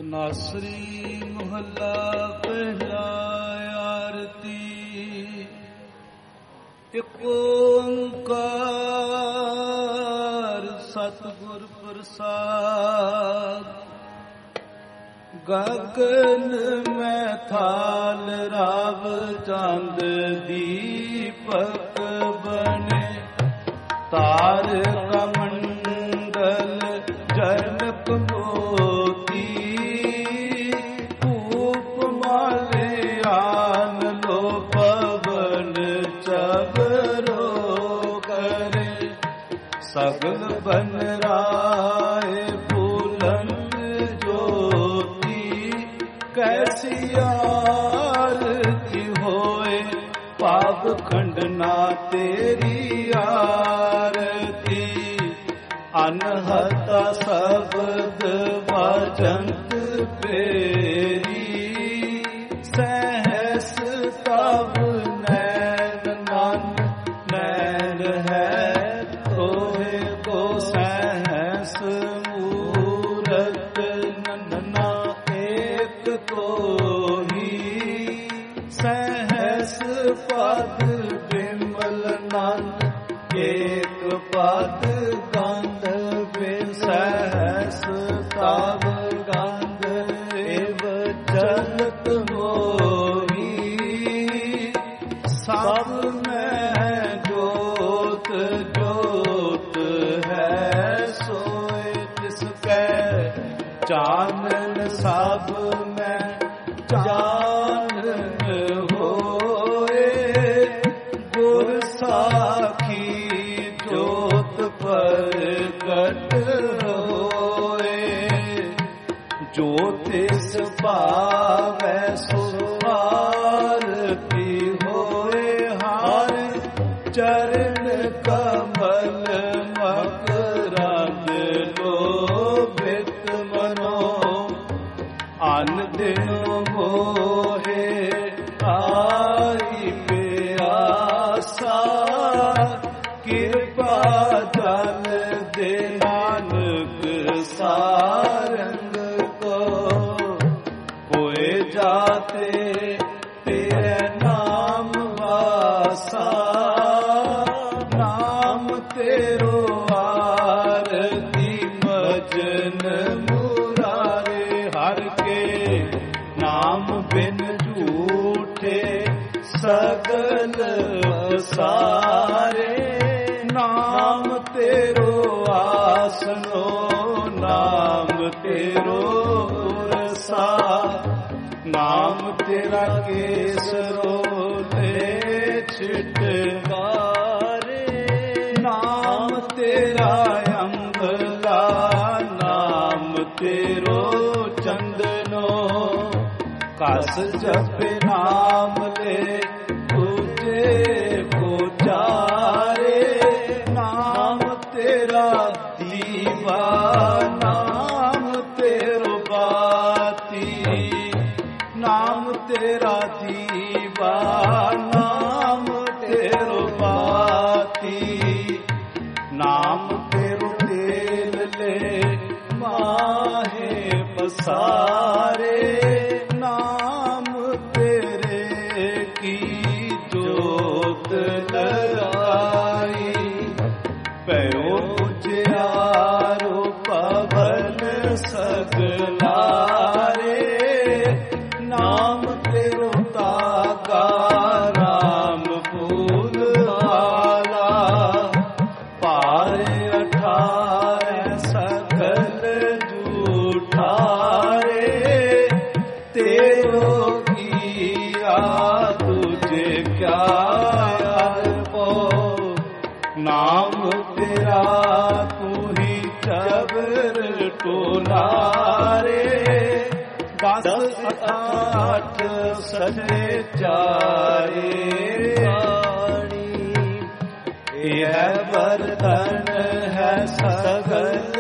ਨਾਸਰੀ ਮਹੱਲਾ ਪਹਿਲਾ। ਆਰਤੀ ਇਕ ਓੰਕਾਰ ਸਤਿਗੁਰ ਪ੍ਰਸਾਦ। ਗਗਨ ਮੈਂ ਥਾਲ ਰਾਵ ਚੰਦ ਦੀਪਕ ਬਣੇ। ਤਾਰਕ ਮੰਡਲ ਜਨਕ ਮੋਤੀ। ਧੂਪ ਮਾਲਿਆਨ ਲੋ ਪਵਨ ਚਬਰੋ ਕਰੇ। ਸਗਲ ਬਨ ਰਾਏ ਬੁਲੰਦ ਜੋਤੀ। ਕੈਸੀ ਆਰਤੀ ਹੋਏ ਪਾਪ ਖੰਡਨਾ ਤੇਰੀ ਆਰਤੀ। ਅਨਹਤਾ ਸ਼ਬਦ ਵਜੰਤ ਪੇਰੀ। ਸਹਿਸ ਤਬ ਨੈਣ ਮਨ ਨੈਣ ਹੈ। ਤੋਹੇ ਕੋ ਸਹਿਸ ਮੂਰਤ ਨੰਨਾ ਏਕ ਤੋਹੀ। ਸਹਿਸ ਪਦ ਬਿਮਲ ਨਨ ਏਕ ਪਦ ਗੰਧ ਬਿਨ। ਸਹਿਸ ਤਬ ਗੰਧ ਏਵ ਜਲਤ ਮੋਹੀ। ਸਭ ਮੈਂ ਜੋਤ ਜੋਤ ਹੈ ਸੋਏ ਤਿਸ ਕੈ। ਚਾਨਣ ਸਭ ਮੈਂ ਚਾਨਣ ਹੋਏ। ਗੁਰ ਸਾਖੀ ਜੋਤ ਪ੍ਰਗਟ ਹੋਏ। ਜੋ ਤਿਸ ਭਾਵੈ ਸੋ ਆਰਤੀ ਹੋਏ। ਹਰ ਚਰਨ ਕਮਲ ਮਕਰੰਦ ਲੋਭਿਤ ਮਨੋ। ਅਨ ਦਿਨੋ ਮੋਹੇ ਆਈ ਪਿਆਸਾ। ਕਿਰਪਾ ਜਨ ਦੇ ਨਾਨਕ ਸਾਰੰਗ ਕੋ। ਹੋਏ ਜਾਤੇ ਤੇਰੇ ਨਾਮ ਵਾਸਾ। ਨਾਮ ਤੇਰੋ ਆਰਤੀ ਮਜਨ ਮੁਰਾਰੇ। ਹਰ ਕੇ ਨਾਮ ਬਿਨ ਝੂਠੇ ਸਗਲ ਸਾਰੇ। ਨਾਮ ਤੇਰੋ ਆਸਨੋ ਨਾਮ ਤੇਰੋ ਰਸਾ। ਨਾਮ ਤੇਰਾ ਕੇਸਰੋ ਤੇ ਛਿਟਕਾਰੇ। ਨਾਮ ਤੇਰਾ ਅੰਬਲਾ ਨਾਮ ਤੇਰੋ ਚੰਦਨੋ। ਕਸ ਜਪੇ ਨਾਮ ਲੈ ਤੁਝੇ ਪੁਜਾਰੇ। ਨਾਮ ਤੇਰਾ ਦੀਵਾ ਨਾਮ ਤੇਰੋ ਬਾਤੀ। ਨਾਮ ਤੇਰਾ ਦੀਵਾ ਨਾਮ ਤੇਰੋ ਬਾਤੀ। ਨਾਮ ਤੇਰੋ ਤੇਲ ਲੈ ਮਾਹੇ ਪਸਾਰੇ। ਨਾਮ ਤੇਰੇ ਕੀ ਜੋਤ ਲਗਾਈ। ਭਇਓ ਉਜਿਆਰੋ ਪਵਨ ਸਗਲਾਰੇ। ਨਾਮ ਤੇਰੋ ਤਾਗਾ ਰਾਮ ਫੂਲ ਵਾਲਾ। ਪਾਰੇ 18 ਸਗਲ ਝੂਠਾਰੇ। ਤੇਰੋ ਕੀਆ ਤੁਝੇ ਕਿਆ ਅਰਪੋ। ਨਾਮ ਤੇਰਾ ਤੂੰ ਹੀ ਚਬਰ ਟੋਲਾਰੇ। 10 8 ਸਜੇ ਚਾਰੇ ਬਾਣੀ। ਇਹ ਬਰਤਨ ਹੈ ਸਗਲ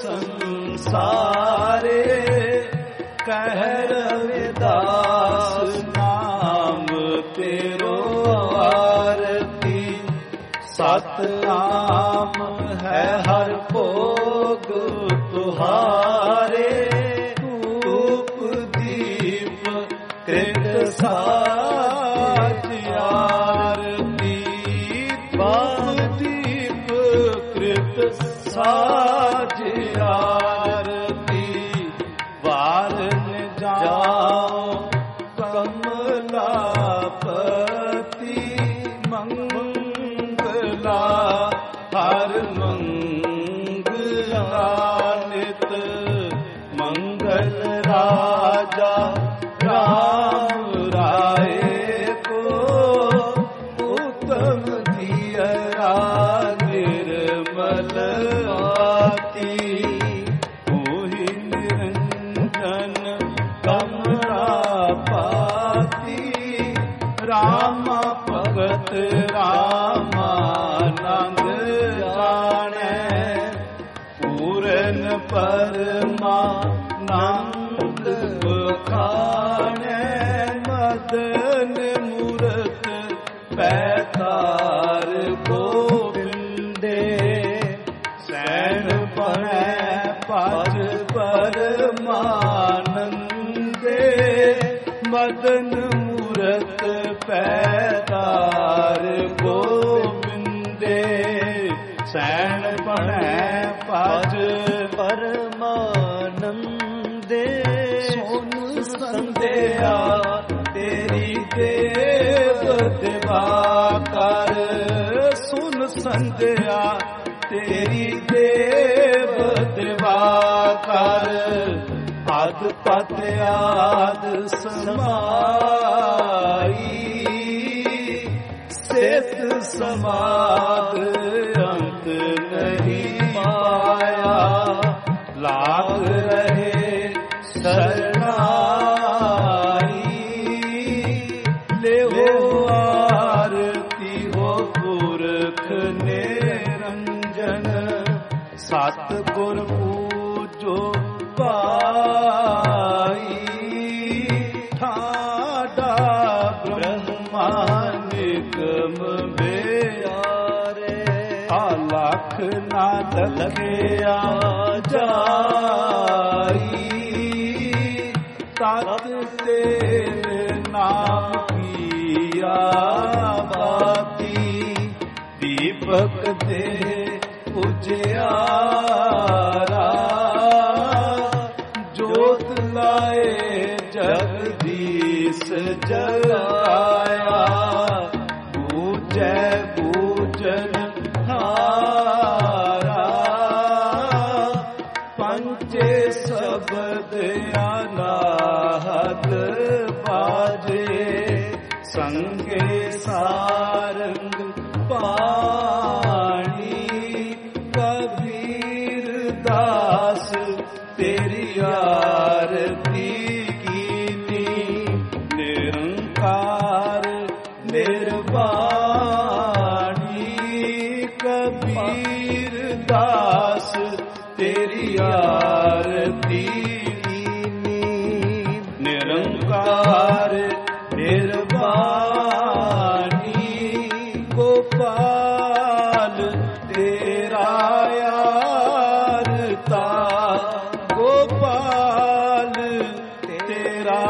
ਸੰਸਾਰੇ। ਕਹਿ ਰਵਿਦਾਸ ਨਾਮ ਤੇਰੋ ਆਰਤੀ। ਸਤਨਾਮ ਹੈ ਹਰ ਭੋਗ ਤੁਹਾਰੇ। ਤੂੰ ਕ੍ਰਿਤ ਸਾਜ ਆਰਤੀ ਦੀਪ ਕ੍ਰਿਤ ਸਾਜ ਆਰਤੀ ਵਾਰਨ ਜਾਓ ਕਮਲਾਪਤੀ ਮੰਗਲਾ ਹਰ ਮੰਗਲਾ ਨਿਤ ਮੰਗਲ ਰਾਜਾ ਰਾਮ ਰਾਏ ਕੋ ਉਤਮ ਧੀਰਾ ਨਿਰਮਲ ਆਤੀ ਉਹੀ ਨਿਰੰਜਨ ਕਮਲਾਪਤੀ ਰਾਮਾ ਭਗਤ ਰਾਮਾਨੰਦ ਜਾਣੈ ਪੂਰਨ ਪਰਮਾਨੰਦ ਬਖਾਣੈ ਮਦਨ ਮੂਰਤ ਪੈਤਾਰ ਗੋਬਿੰਦੇ ਸੈਨ ਬਣੈ ਪਜ ਪਰਮਾਨੰਦੇ ਮਦਨ ਮੂਰਤ ਪੈਤਾਰ ਗੋਬਿੰਦੇ ਸੈਨ ਬਣੈ ਪਜ ਪਰਮਾਨੰਦੇ ਸੁਨ ਸੰਧਿਆ ਤੇਰੀ ਦੇਵ ਦਿਵਾ ਕਰ ਸੁਨ ਸੰਧਿਆ ਤੇਰੀ ਦੇਵ ਦਿਵਾ ਕਰ ਆਦ ਪਤ ਆਦ ਸਮਾਈ ਸੇਤ ਸਮਾਦ ਅੰਤ ਨਹੀਂ ਪਾਇਆ ਲਾਗ ਰਹੇ ਸਰਨਾਈ ਲਿਓ ਆਰਤੀ ਹੋ ਪੁਰਖ ਨਿਰੰਜਨ ਸਤ ਗੁਰ ਪੂਜੋ ਪਾਈ ਠਾਡਾ ਬ੍ਰਹਮਾ ਨਿਗਮ ਬਿਆਰੇ ਆਲਖ ਨਾ ਲਗਿਆ ਜਾਈ ਤਤ ਤੇਰੇ ਨਾਮ ਕੀਆ ਬਾਤੀ ਦੀਪਕ ਦੇ ਉਜਿਆਰਾ ਜੋਤ ਲਾਏ ਜਗਦੀਸ਼ ਜਗਾਇਆ ਬੂਝੈ ਬੂਝਨ ਹਾਰਾ ਪੰਚੇ ਸ਼ਬਦ ਅਨਾਹਤ ਬਾਜੇ ਸੰਗੇ ਸਾਰੰਗ ਪਾਣੀ ਕਬੀਰ ਦਾਸ ਤੇਰੀ ਆਰਤੀ ਕੀਤੀ ਨਿਰੰਕਾਰ ਨਿਰਵਾਣੀ ਕਬੀਰ ਦਾਸ ਤੇਰੀ ਆਰਤੀ ਨਿਰੰਕਾਰ ਨਿਰਵਾਣੀ ਗੋਪਾਲ ਤੇਰਾ ਆਰਤਾ ਗੋਪਾਲ ਤੇਰਾ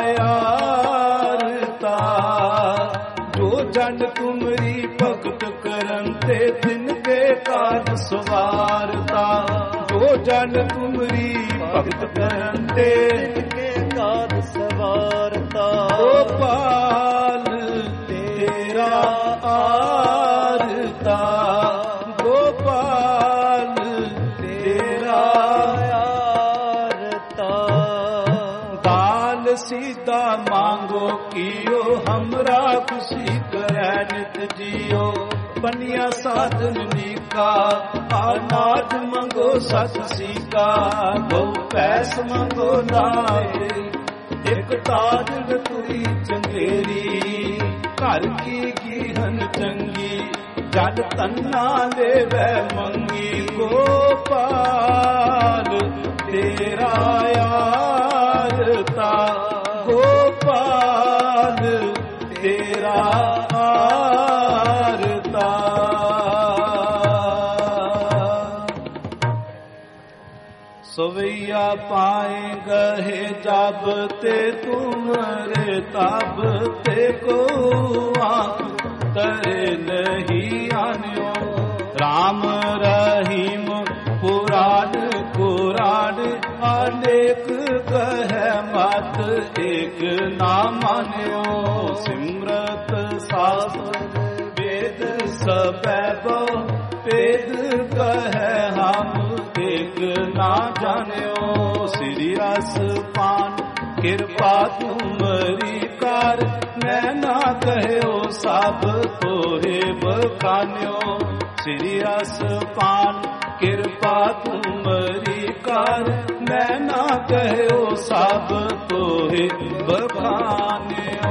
ਆਰਤਾ ਜੋ ਜਨ ਤੁਮਰੀ ਭਗਤ ਕਰਨ ਤੇ ਦਿਨ ਕੇ ਕਾਜ ਸਵਾਰਤਾ ਜੋ ਜਨ ਤੁਮਰੀ ਭਗਤ ਕਰਨ ਤੇ ਕਾਜ ਸਵਾਰਤਾ ਗੋਪਾਲ ਤੇਰਾ ਆਰਤਾ ਗੋਪਾਲ ਤੇਰਾ ਆਰਤਾ ਦਾਨ सीधा मांगो कियो हमरा खुशी करे नित जियो बनिया साधन नीका अनाज मंगो सत सीका बहु पैस मंगो लाए एक ताज तुरी चंगेरी घर की गीहन चंगी जल तन्ना ले वै मंगी गोपाल तेरा आरता गोपाल तेरा आरता सवैया पाए गहे जब ते तुमरे तब ते को आंख तरे नहीं आन्यो। राम रहीम पुराण कुरान अनेक कहे मत एक ना मान्यो। सिमरत शास्त्र वेद सबैबो वेद कहे हम एक ना जान्यो। श्री रस पान कृपा तुमरी कार मैं ना कहो सब तोहे बखान्यो। श्री रस पान कृपा तुमरी कार मैं ना कहो सब तोहे बखान्यो।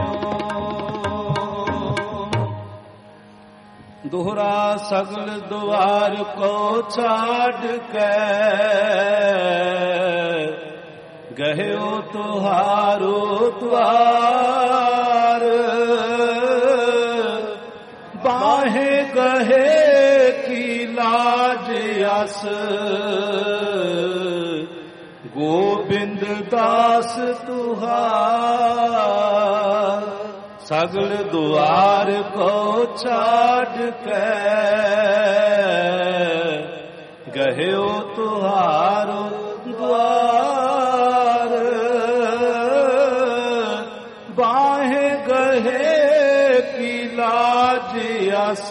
दोहरा सगल द्वार को छाड़ के गयो तुहारो द्वार। बाहे गहे की लाज अस गोविंद दास तुहार। सगल द्वार को छाड़ के गयो तुहारो द्वार। बाहे गहे की लाज अस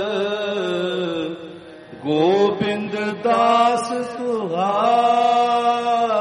गोविंद दास तुहार।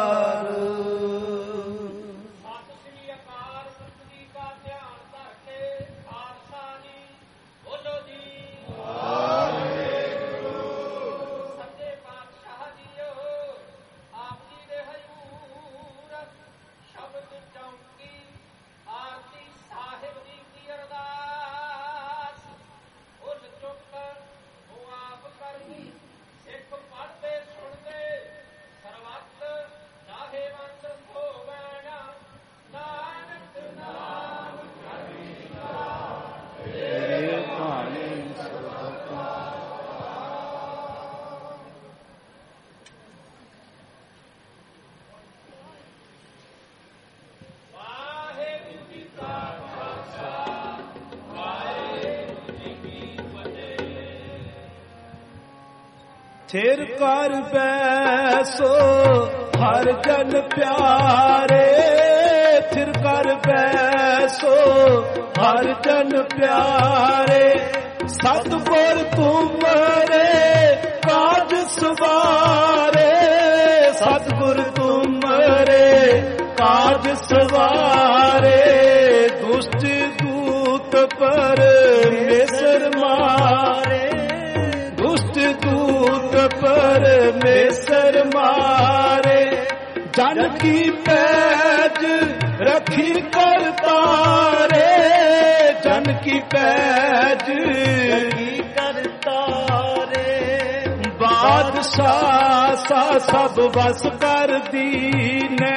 थिर कर बैसो हर जन प्यारे। थिर कर बैसो हर जन प्यारे। सतगुर तुमरे काज सवारे। सतगुर तुमरे काज सवारे। दुष्ट दूत पर मेसर मारे। दुष्ट दूत परमेश्वर मारे। जन की पैज रखी कर तारे। जन की पैज रखी कर तारे। बादशाह सा सब बस कर दीने।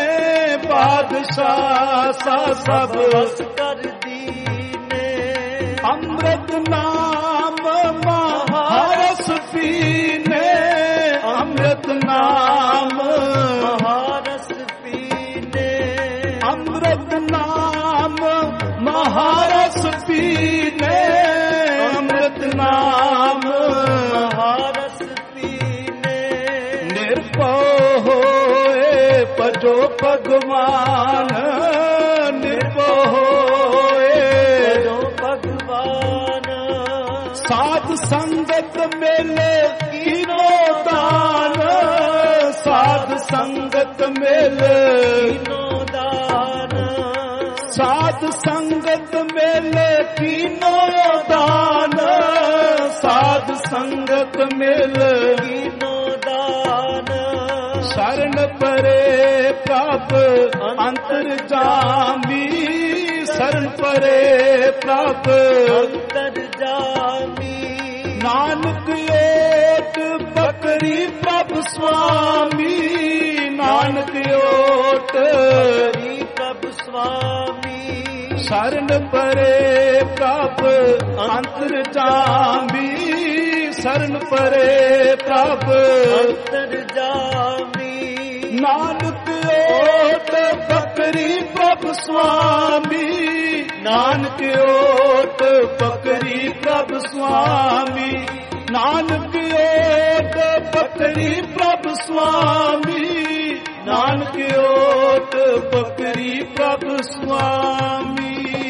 बादशाह सा सब बस कर दीने। अमृत नाम महारस पीने। अमृत नाम महारस पीने। अमृत नाम महारस पीने। अमृत नाम महारस पीने। निर्भय होए भजो भगवान। निर्भय होए भजो भगवान। साध संगत मेले कीनो दान। साध संगत मेले कीनो दान। साध संगत मेले कीनो दान। साध संगत मेले कीनो दान। शरण परे प्रभ अंतर जामी। शरण परे प्रभ अंतर जामी। नानक ओट पकड़ी प्रभ स्वामी। नानक ओट प्रभ स्वामी। शरण परे प्रभ अंतर जामी। शरण परे प्रभ अंतर जामी। ਨਾਨਕ ਓਟ ਪਕਰੀ ਪ੍ਰਭ ਸੁਆਮੀ, ਨਾਨਕ ਓਟ ਪਕਰੀ ਪ੍ਰਭ ਸੁਆਮੀ, ਨਾਨਕ ਓਟ ਪਕਰੀ ਪ੍ਰਭ ਸੁਆਮੀ, ਨਾਨਕ ਓਟ ਪਕਰੀ ਪ੍ਰਭ ਸੁਆਮੀ।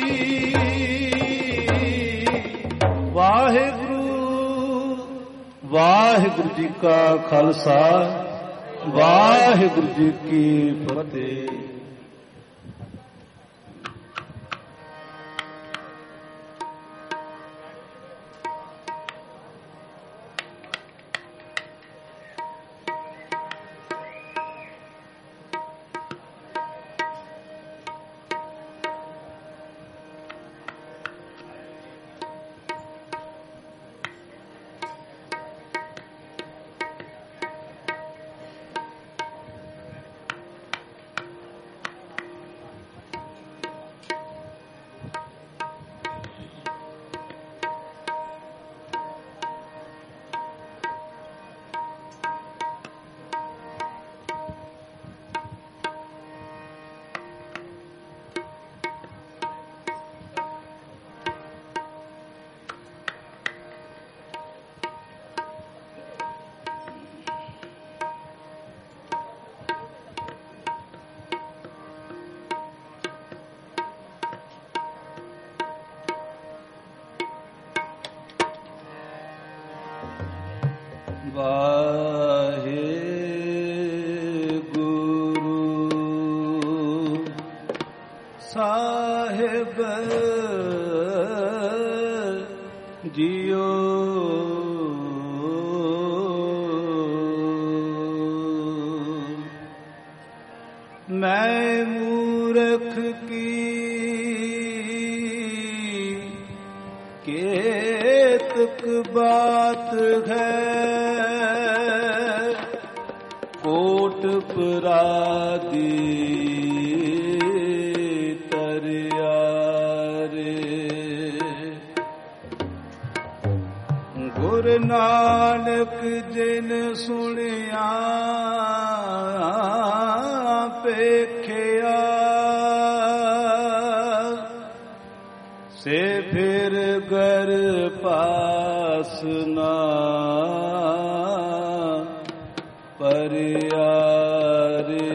ਵਾਹਿਗੁਰੂ ਵਾਹਿਗੁਰੂ ਜੀ ਕਾ ਖਾਲਸਾ, ਵਾਹਿਗੁਰੂ ਜੀ ਕੀ ਫਤਿਹ। ਵਾਹਿਗੁਰੂ ਸਾਹਿਬ ਜੀਓ, ਮੈਂ ਮੂਰਖ ਕੀ ਕੇਤਕ ਬਾਤ ਹੈ, ਕੋਟ ਪਰਾਦੀ ਤਰਿਆਰੇ, ਗੁਰ ਨਾਨਕ ਜਿਨ ਸੁਣਿਆ ਪੇਖਿਆ, ਸੇ ਫਿਰ ਗਰ ਪਾਸ ਨਾ ਪਰਿਆਰੇ।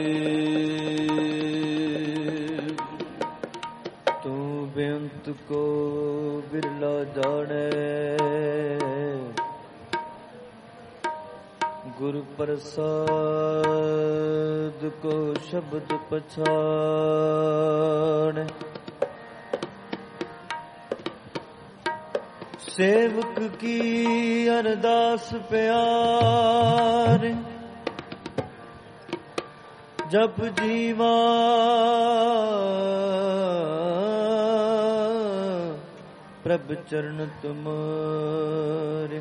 ਤੂੰ ਬੇਅੰਤ ਕੋ ਬਿਰਲਾ ਜਾਣੈ, ਗੁਰ ਪ੍ਰਸਾਦ ਕੋ ਸ਼ਬਦ ਪਛਾਣ, ਸੇਵਕ ਕੀ ਅਰਦਾਸ ਪਿਆਰ, ਜਪ ਜੀਵਾ ਪ੍ਰਭ ਚਰਨ ਤੁਮਾਰੇ,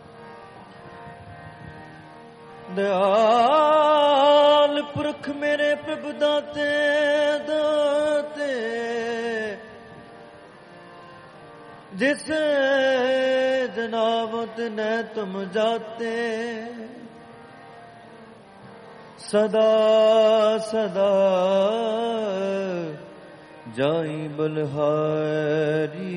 ਦਇਆਲ ਪੁਰਖ ਮੇਰੇ ਪ੍ਰਭ ਦਾਤੇ ਦਾਤੇ, ਜਿਸ ਜਨਾਵਤ ਨੇ ਤੁਮ ਜਾਤੇ, ਸਦਾ ਸਦਾ ਜਾਈ ਬਲਹਾਰੀ,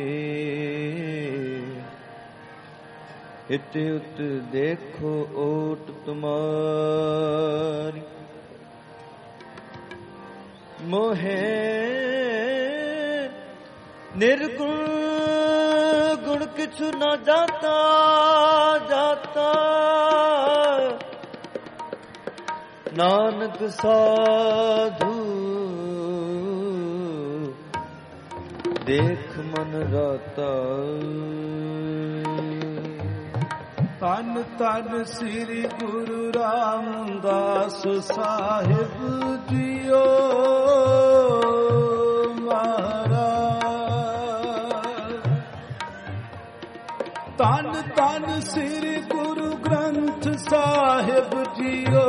ਇਤ ਉਤ ਦੇਖੋ ਓਟ ਤੁਮਾਰੀ, ਮੋਹੇ ਨਿਰਗੁਣ ਗੁਣ ਕਿਛੁ ਨਾ ਜਾਤਾ ਜਾਤਾ, ਨਾਨਕ ਸਾਧੂ ਦੇਖ ਮਨ ਰਾਤਾ। ਧੰਨ ਧੰਨ ਸ੍ਰੀ ਗੁਰੂ ਰਾਮਦਾਸ ਸਾਹਿਬ ਜੀਓ ਮਹਾਰਾਜ। ਧੰਨ ਧੰਨ ਸ੍ਰੀ ਗੁਰੂ ਗ੍ਰੰਥ ਸਾਹਿਬ ਜੀਓ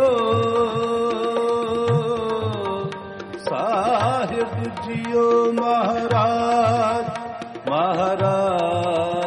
ਸਾਹਿਬ ਜੀਓ ਮਹਾਰਾਜ ਮਹਾਰਾਜ।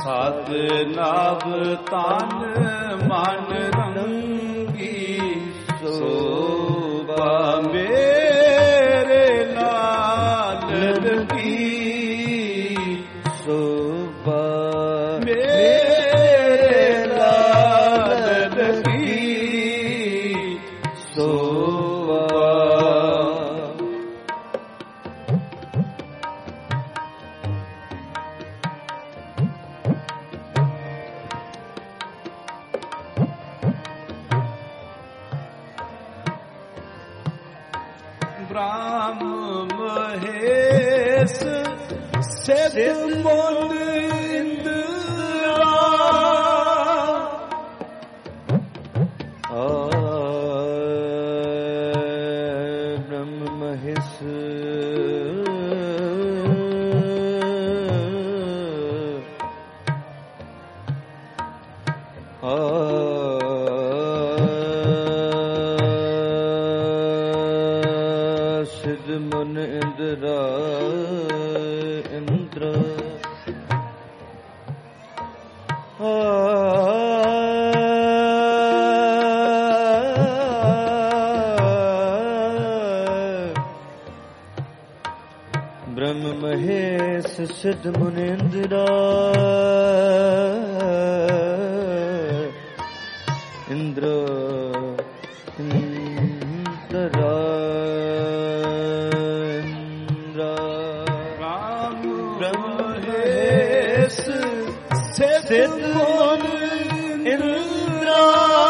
ਸਤ ਨਾਭ ਤਨ ਮਨ ਰੰਗੀ ਸੋਭਾ ਮੇਰੇ ਲਾਲ ਕੀ ਸੋਭਾ ਮੇਰੇ ਲਾਲ ਕੀ ਸੋਭਾ ਬ੍ਰਹਮ ਮਹੇਸ਼ ਸਿਧ ਮੁਨ ਇੰਦਰਾ ਬ੍ਰਹਮ ਮਹੇਸ਼ ਸਿਧ ਮੁਨ ਇੰਦਰਾ ਇੰਦਰ ਬ੍ਰਹਮ ਮਹੇਸ਼ ਸਿਧ ਮੁਨ ਇੰਦਰਾ ਇੰਦਰ ਇੰਦਰਾ ਸਿਧ ਮੁਨ ਇੰਦਰਾ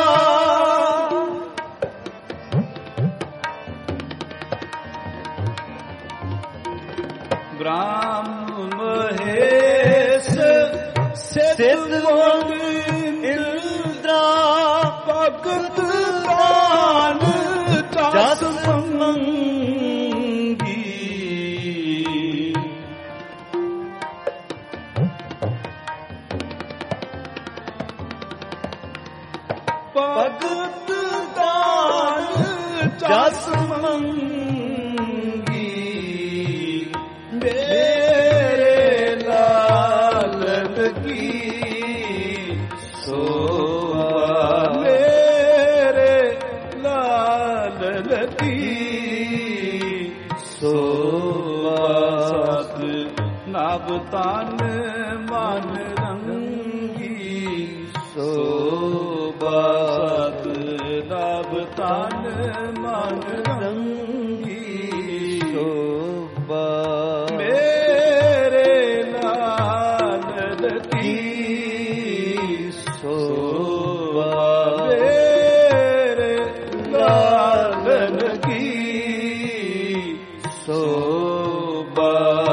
ਬ੍ਰਹਮ ਮਹੇਸ਼ ਸਿਧ ਮੁਨ ਇੰਦਰਾ ਭਗਤ ਦਾਨ ਜਸ ਮੰਗੀ ਭਗਤ ਦਾਨ ਜਸ ਮੰਗੀ ਮੇਰੇ ਲਾਲ ਕੀ ਸੋਭਾ ਮੇਰੇ ਲਾਲ ਕੀ ਸੋਭਾ ਸਤ ਨਾਭ ਤਨ ਮਨ ਰੰਗੀ ਸੋਭਾ ਸਤ ਨਾਭ ਤਨ ਮਨ ਰੰਗੀ ਸੋਭਾ ਮੇਰੇ ਲਾਲ ਕੀ ਸੋਭਾ ਮੇਰੇ ਲਾਲ ਕੀ ਸੋਭਾ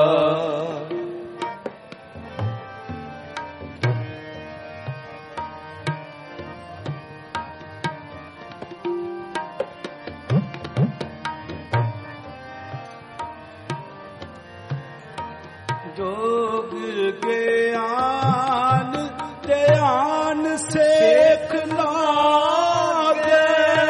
जोग ज्ञान ध्यान सेख लागे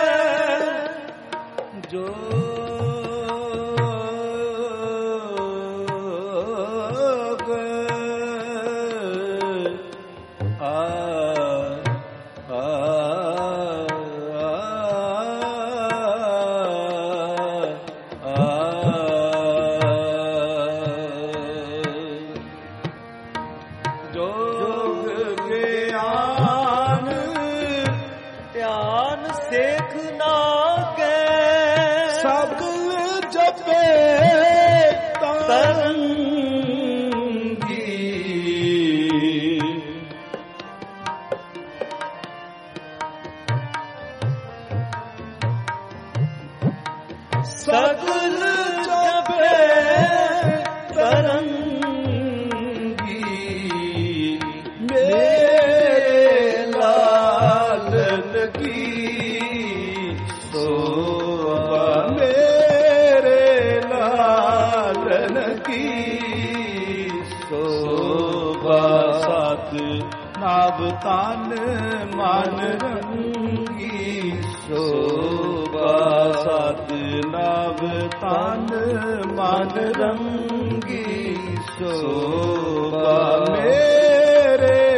जोग ਸੇਖ ਨਾ ਕੇ ਸਗਲ ਜਪੇ ਤਰੰਗੀ ਸਗਲ ਜਪੇ ਤਰੰਗੀ ਮੇਰੇ ਲਾਲ ਕੀ ਸੋਭਾ ਮੇਰੇ ਲਾਲ ਕੀ ਸੋਭਾ ਸਤ ਨਾਭ ਤਨ ਮਨ ਰੰਗੀ ਸੋਭਾ ਸਤ ਨਾਭ ਤਨ ਮਨ ਰੰਗੀ ਸੋਭਾ ਮੇਰੇ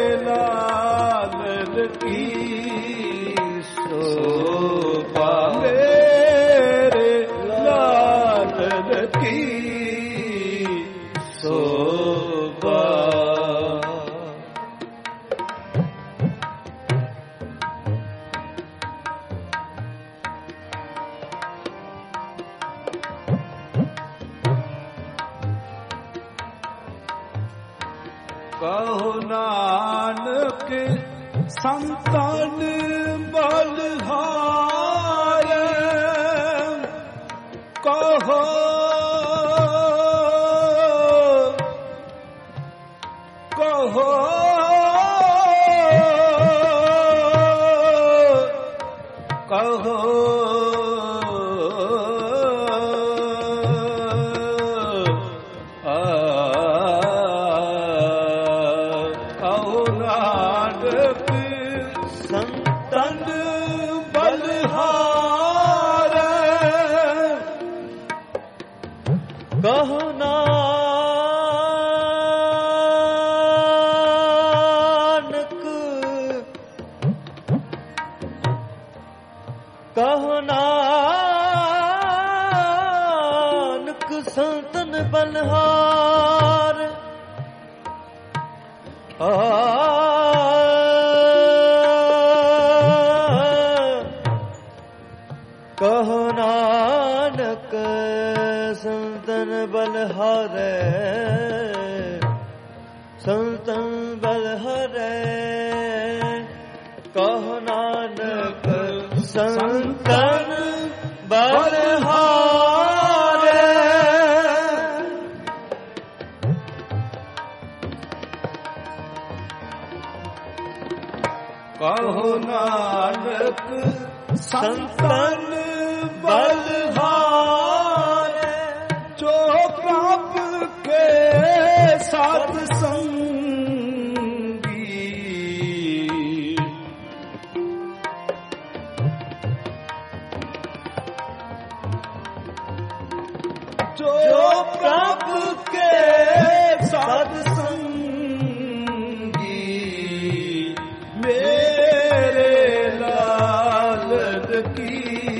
ਕਹੋ ਨਾਨਕ ਸੰਤਨ ਬਲਹਾਰ ਕਹੋ ਕਹੋ ਕਹੋ ਕਹੋ ਨਾਨਕ ਕਹੋ ਨਾਨਕ ਸੰਤਨ ਬਲਹਾਰ ਕਹੋ ਨਾਨਕ ਸੰਤਨ ਬਲਹਾਰੇ ਸੰਤਨ ਬਲਹਾਰੇ ਕਹੋ ਨਾਨਕ ਸੰਤਨ ਬਲਹਾਰੇ ਕਹੋ ਨਾਨਕ ਸੰਤਨ ਬਲਹਾਰ ਜੋ ਪ੍ਰਭ ਕੇ ਸਾਧ ਸੰਗੀ ਜੋ ਪ੍ਰਭ ਕੇ ਸਾਧ ਸੰਗੀ ਮੇਰੇ ਲਾਲਨ ਕੀ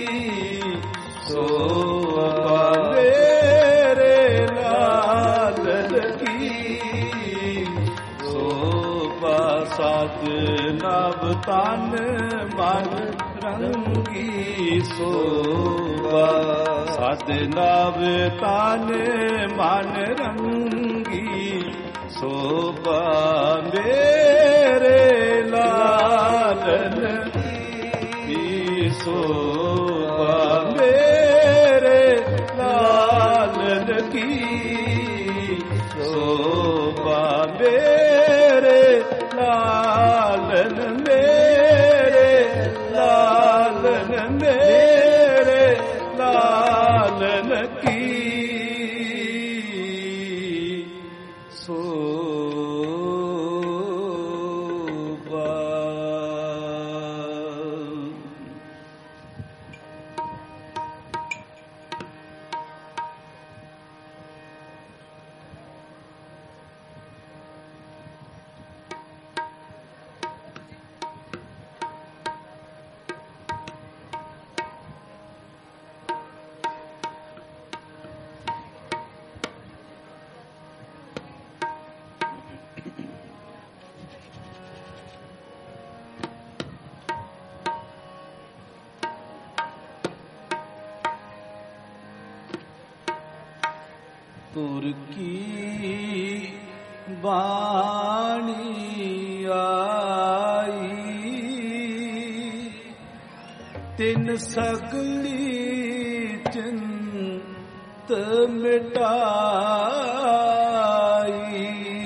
ਸੋਭਾ ਮੇਰੇ ਲਾਲਨ ਕੀ ਸੋਭਾ ਸਾਧ ਨਵ ਤਨ ਮਨ ਰੰਗੀ ਸੋਭਾ ਸਾਧ ਨਵ ਤਨ ਮਨ ਰੰਗੀ ਸੋਭਾ ਮੇਰੇ ਲਾਲਨ ਕੀ ਸੋਭਾ ਮੇਰੇ ਲਾਲਨ ਕੀ ਸੋਭਾ ਮੇਰੇ ਲਾਲਨ ਮੇਰੇ ਲਾਲਨ ਮੇਰੇ ਲਾਲਨ ਕੀ ਤੁਰ ਕੀ ਬਾਣੀ ਆਈ ਤਿਨ ਸਗਲੀ ਚਿੰਤ ਮਿਟਾਈ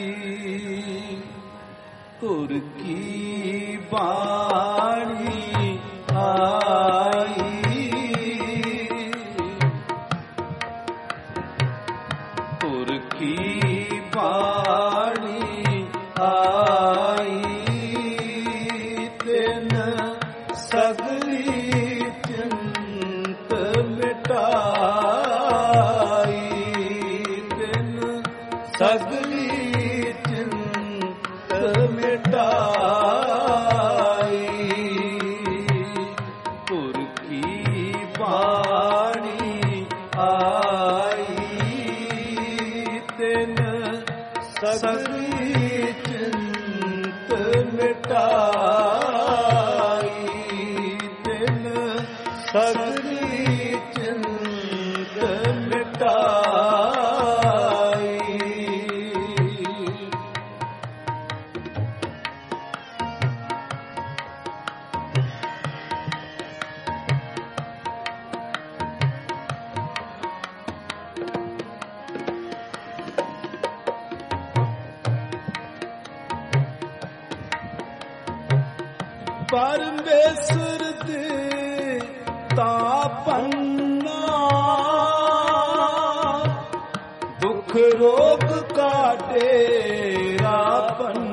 ਤੁਰ ਕੀ ਬਾਣੀ ਆਈ ਕੀ ਬਾਣੀ ਆਈ ਤਿਨ ਸਗਲੀ ਚਿੰਤ ਮਿਟਾਈ ਤਿਨ ਸਗਲੀ ਚਿੰਤ ਮਿਟਾਈ ਤੁਰ ਕੀ ਬਾਣੀ ਆਈ ਤਿਨ ਸਗਲੀ ਚਿੰਤ ਮਿਟਾਈ ਤਿਨ ਸਗਲੀ ਚਿੰਤ ਮਿਟਾਈ ਪਰਮੇਸ਼ਰ ਦੇ ਤਾਪੰਨਾ ਦੁਖ ਰੋਗ ਕਾਟੇ ਰਾਪੰਨਾ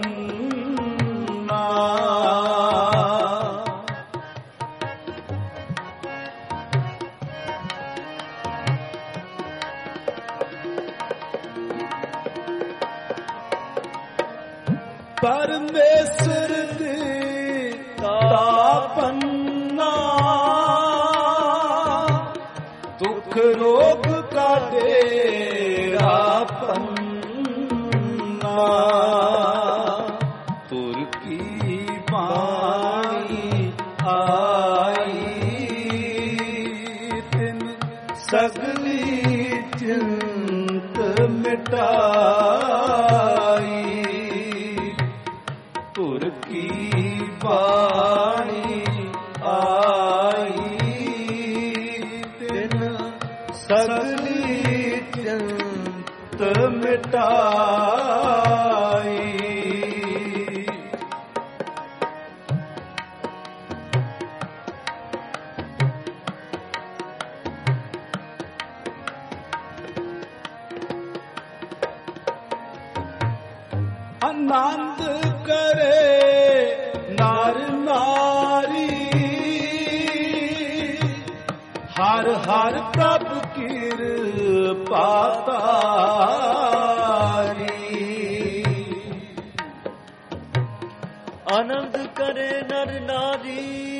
ਪਰਮੇਸ਼ਰ ਦੇ ਤਾਪੰਨਾ ਦੁਖ ਰੋਗ ਕਾਟੇ ਰਾਪੰਨਾ ਤੁਰ ਕੀ ਬਾਣੀ ਆਈ ਤਿਨ ਸਗਲੀ ਚਿੰਤ ਮਿਟਾਈ ਤੁਰ ਕੀ ਬਾਣੀ ਆਈ ਤਿਨ ਸਗਲੀ ਚਿੰਤ ਮਿਟਾਈ ਆਨੰਦ ਕਰੇ ਨਰ ਨਾਰੀ ਹਰ ਹਰ ਪ੍ਰਭ ਕਿਰਪਾ ਤਾਰੀ ਆਨੰਦ ਕਰੇ ਨਰ ਨਾਰੀ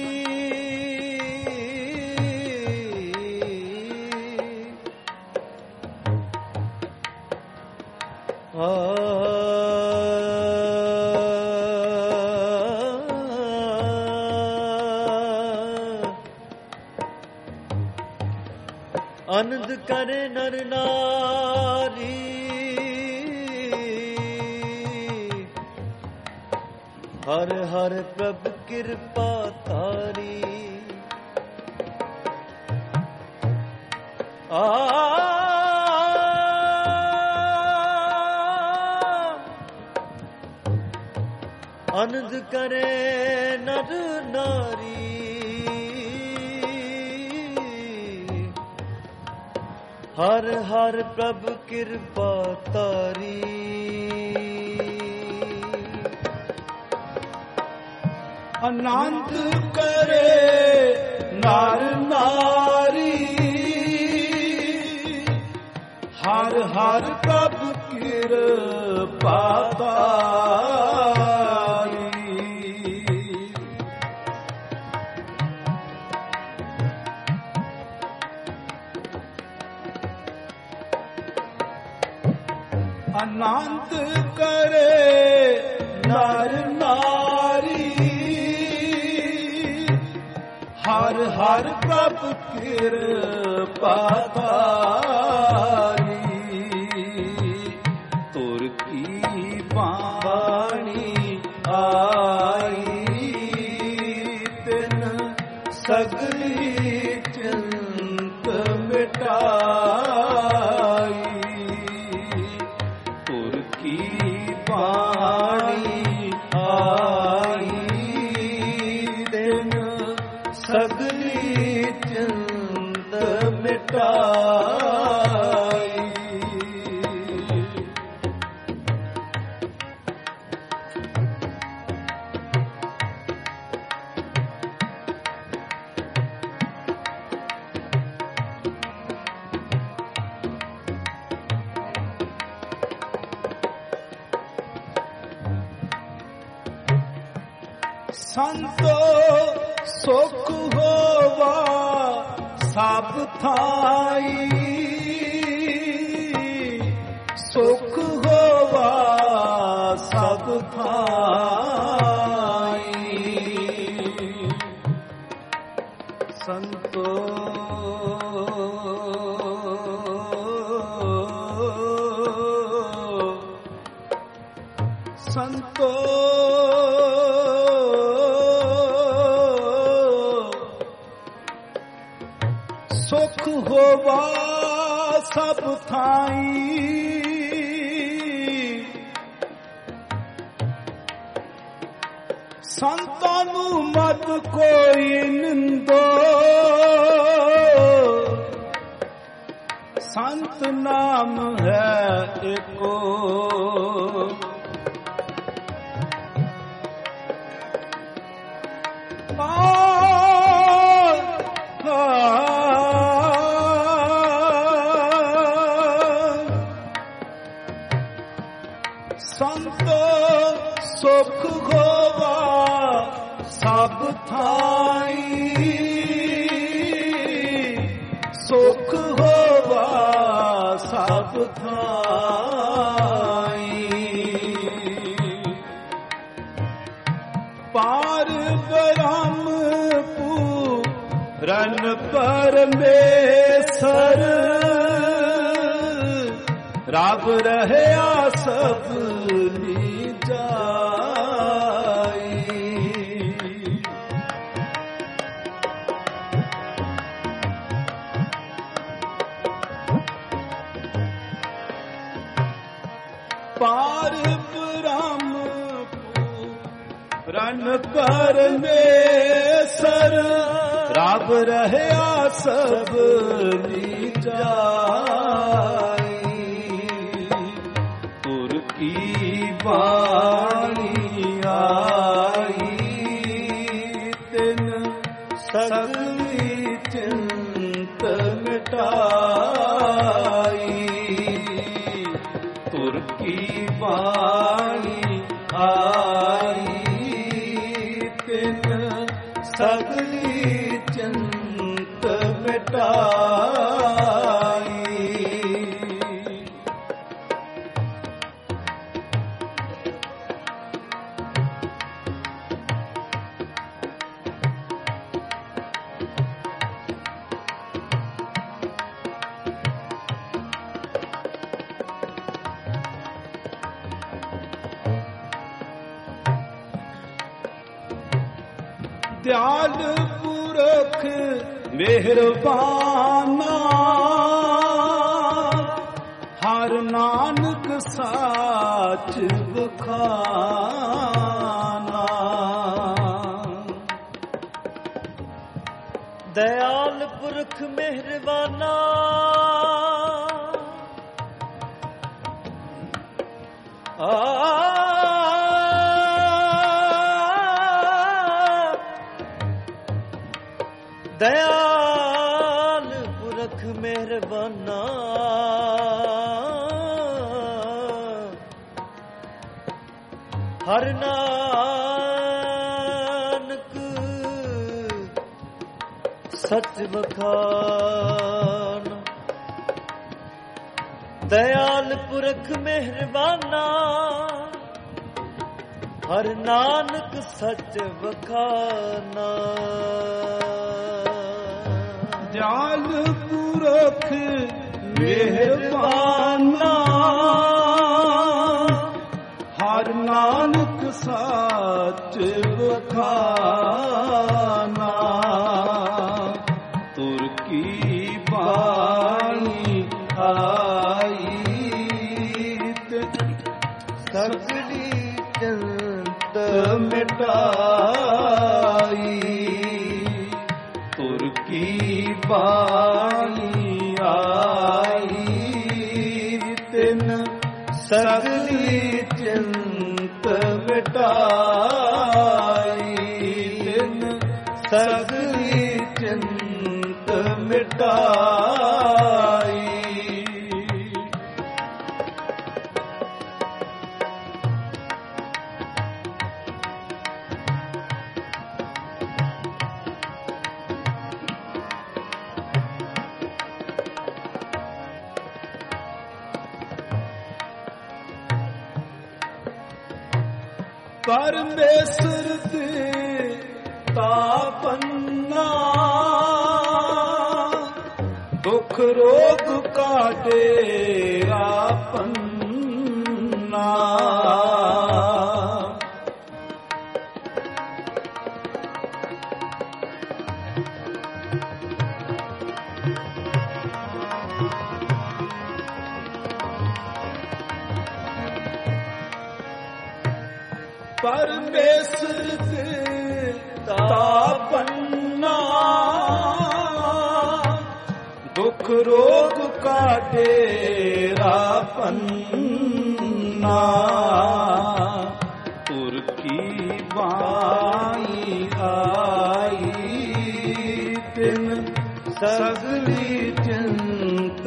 ਆਨੰਦ ਕਰੇ ਨਰ ਨਾਰੀ ਹਰ ਹਰ ਪ੍ਰਭ ਕਿਰਪਾ ਤਾਰੀ ਆਨੰਦ ਕਰੇ ਨਰ ਨਾਰੀ ਹਰ ਹਰ ਪ੍ਰਭ ਕਿਰਪਾ ਤਾਰੀ ਆਨੰਦ ਕਰੇ ਨਰ ਨਾਰੀ ਹਰ ਹਰ ਪ੍ਰਭ ਕਿਰਪਾ ਤਾਰੀ ਆਨੰਦ ਕਰੇ ਨਰ ਨਾਰੀ ਹਰ ਹਰ ਪ੍ਰਭ ਕਿਰਪਾ ਤਾਰੀ ਤੁਰ ਕੀ ਬਾਣੀ ਆਈ ਤਿਨ ਸਗਲੀ ਚਿੰਤ ਮਿਟਾਈ ਤੁਰ ਕੀ ਬਾਣੀ ਆਈ ਤਿਨ ਸਗਲੀ ਚਿੰਤ ਮਿਟਾਈ ਸੰਤੋ ਸੁਖ ਹੋਵਾ ਸਭ ਥਾਈ ਸੁਖ ਹੋਵਾ ਸਭ ਥਾਈ ਸੰਤੋ ਸੰਤੋ ਸੁਖ ਹੋਵਾ ਸਭ ਥਾਈ ਸੰਤਾਂ ਨੂੰ ਮਤ ਕੋਈ ਨਿੰਦੋ, ਸੰਤ ਨਾਮ ਹੈ ਏਕੋ। ਸੰਤ ਸੁਖ ਹੋਵਾ ਸਭ ਥਾਈ, ਸੁਖ ਹੋਵਾ ਸਭ ਥਾਈ। ਪਾਰ ਬ੍ਰਹਮ ਪੂਰਨ ਪਰਮੇਸ਼ਰ, ਰੱਬ ਰਹਿਆ ਸਭ ਪਾਰ ਬ੍ਰਹਮ ਪੂਰਨ ਪਰਮੇਸ਼ਰ, ਰੱਬ ਰਹਿਆ ਸਭ ਲੀਜਾਈ। ਤੁਰ ਕੀ ਬਾਣੀ ਆਈ, ਤਿਨ ਸਗਲੀ ਚਿੰਤ ਮਿਟਾਈ। ਤੁਰ ਕੀ ਬਾਣੀ ਆਈ, ਤਿਨ ਸਗਲੀ ਚਿੰਤ ਮਿਟਾਈ। ਦਿਆਲ ਪੁਰਖ ਮਿਹਰਬਾਨਾ, ਹਰ ਨਾਨਕ ਸਾਚ ਬਖਾਨਾ। ਦਇਆਲ ਪੁਰਖ ਮਿਹਰਬਾਨਾ, ਦਇਆਲ ਪੁਰਖ ਮਿਹਰਬਾਨਾ। ਹਰ ਨਾਨਕ ਸੱਚ ਵਖਾਨ। ਦਇਆਲ ਪੁਰਖ ਮਿਹਰਬਾਨਾ, ਹਰ ਨਾਨਕ ਸੱਚ ਵਖਾਨਾ। ਦਿਆਲ ਪੁਰਖ ਮਿਹਰਬਾਨਾ, ਹਰ ਨਾਨਕ ਸੱਚ ਵਖਾਨਾ। ਤੁਰ ਕੀ ਬਾਣੀ ਆਈ, ਸਗਲੀ ਚਿੰਤ ਮਿਟਾਈ। ਤੁਰ ਕੀ ਬਾਣੀ ਆਈ, ਤਿਨ ਸਗਲੀ ਚਿੰਤ ਮਿਟਾਈ। ਤਿਨ ਸਗਲੀ ਚਿੰਤ ਮਿਟਾਈ। ਪਰਮੇਸ਼ਰ ਦੇ ਤਾਪੰਨਾ, ਦੁਖ ਰੋਗ ਕਾਟੇ ਆਪੰਨਾ। ਪਰਮੇਸ਼ਰ ਦੇ ਤਾਪੰਨਾ ਦੁਖ ਰੋਗ ਕਾ ਡੇਰਾ ਪੰਨਾ ਤੁਰ ਕੀ ਬਾਣੀ ਆਈ ਤਿਨ ਸਗਲੀ ਚਿੰਤ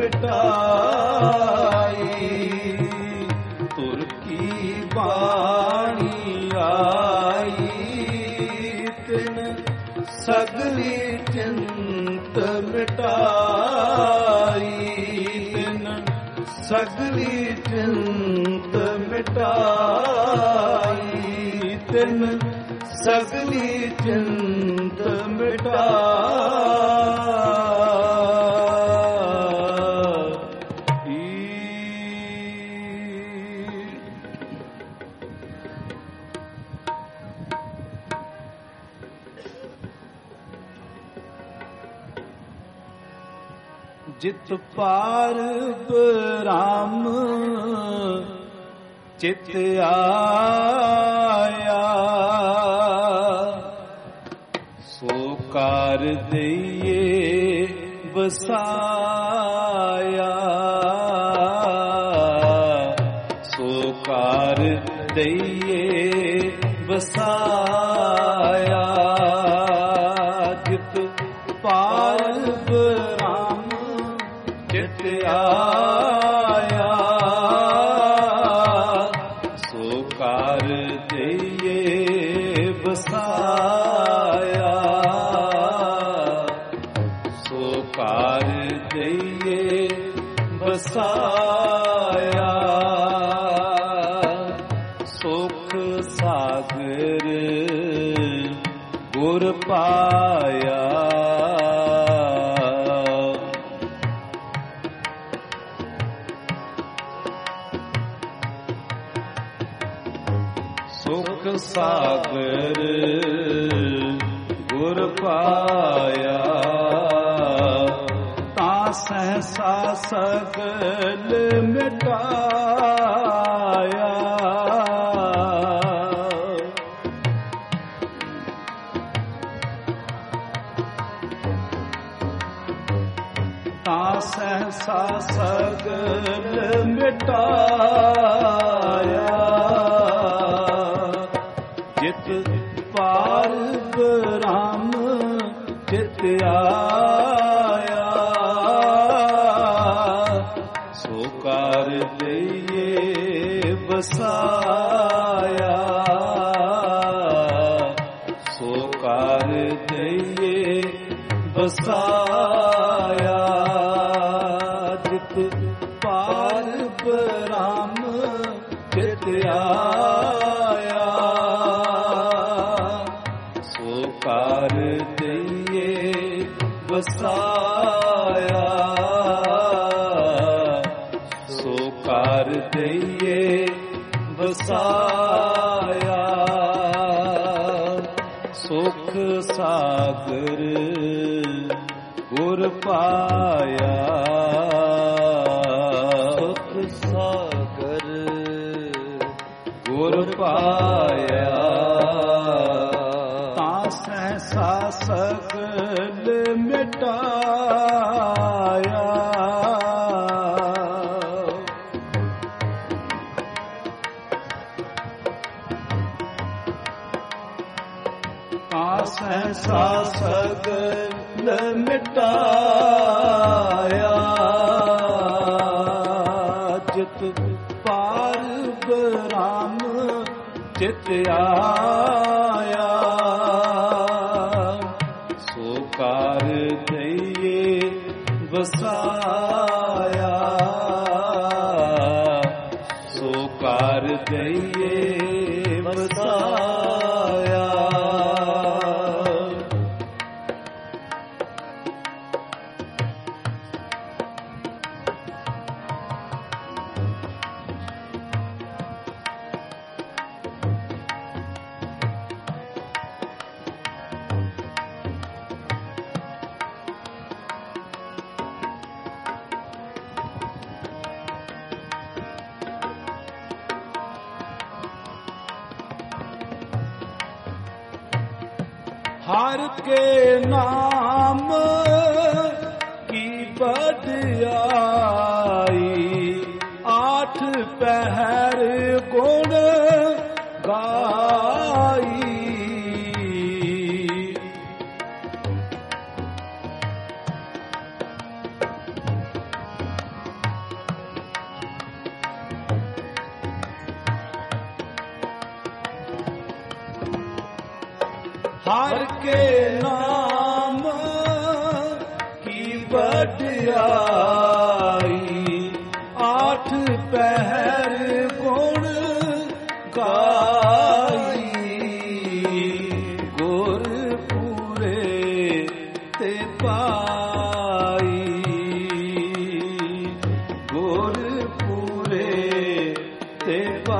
ਮਿਟਾਈ ਤੁਰ ਕੀ ਬਾਣੀ ਆਈ ਤਿਨ ਸਗਲੀ ਚਿੰਤ ਮਿਟਾਈ ਤਿਨ ਸਗਲੀ ਚਿੰਤ ਮਿਟਾਈ ਤਿਨ ਸਗਲੀ ਚਿੰਤ ਜਿਤ ਪਾਰ ਬ੍ਰਹਮ ਚਿਤ ਆਇਆ ਸੋ ਕਰ ਦਈਏ ਵਸਾਇਆ ਸੋ ਕਰ ਦਈਏ ਵਸਾਇਆ ਜਿਤ ਪਾਰ ਬ੍ਰਹਮ ਚਿਤ ਆਇਆ ਸੋ ਕਰ ਦਈਏ ਵਸਾਇਆ ਸੋ ਕਰ ਦਈਏ ਵਸਾਇਆ ਸੁਖ ਸਾਗਰ ਗੁਰ ਪਾਇਆ ਸੁਖ ਸਾਗਰ ਗੁਰ ਪਾਇਆ ਤਾਂ ਸਹਸਾ ਸਗਲ ਮਿਟਾਇਆ ਤਾਂ ਸਹਸਾ ਸਗਲ ਮਿਟਾਇਆ ਜਿਤ ਪਾਰ ਬ੍ਰਹਮ ਚਿਤ ਆਇਆ ਸੋ ਕਰ ਦਈਏ ਵਸਾਇਆ ਸੋ ਕਰ ਦਈਏ ਵਸਾਇਆ ਜਿਤ ਪਾਰ ਬ੍ਰਹਮ ਚਿਤ ਆਇਆ ਸੋ ਕਰ ਦਈਏ ਵਸਾਇਆ ਸੋ ਕਰ ਦਈਏ ਵਸਾਇਆ ਸੁਖ ਸਾਗਰ ਗੁਰ ਪਾਇਆ ਸੁਖ ਸਾਗਰ ਗੁਰ ਪਾਇਆ ਤਾਂ ਸਹਸਾ ਸਗਲ ਮਿਟਾਇਆ ਤਾਂ ਸਹਸਾ ਸਗਲ ਮਿਟਾਇਆ ਜਿਤ ਪਾਰ ਬ੍ਰਹਮ ਚਿਤ ਆਇਆ ਸੋ ਕਰ ਦਈਏ ਵਸਾਇਆ ਸੋ ਕਰ ਦਈਏ ਵਸਾਇਆ हर के नाम की बड़ाई, आठ पहर गुण गाई। हर के नाम की बड़ाई, आठ पहर गुण गाई। गुर पूरे ते पाई, गुर पूरे ते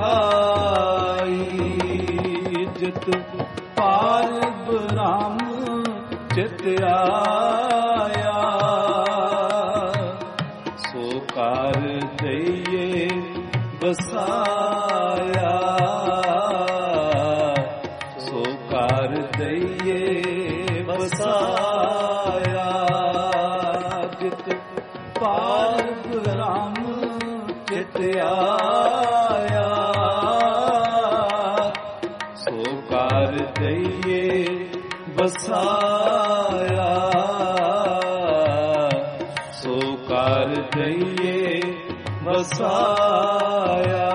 पाई। जित पार ब्रह्म चित आया, सो कार दइए बसाया, सो कार दइए बसाया। जित पार ब्रह्म चित आया, सो कार दइए बसाया, सो कार दइए बसाया।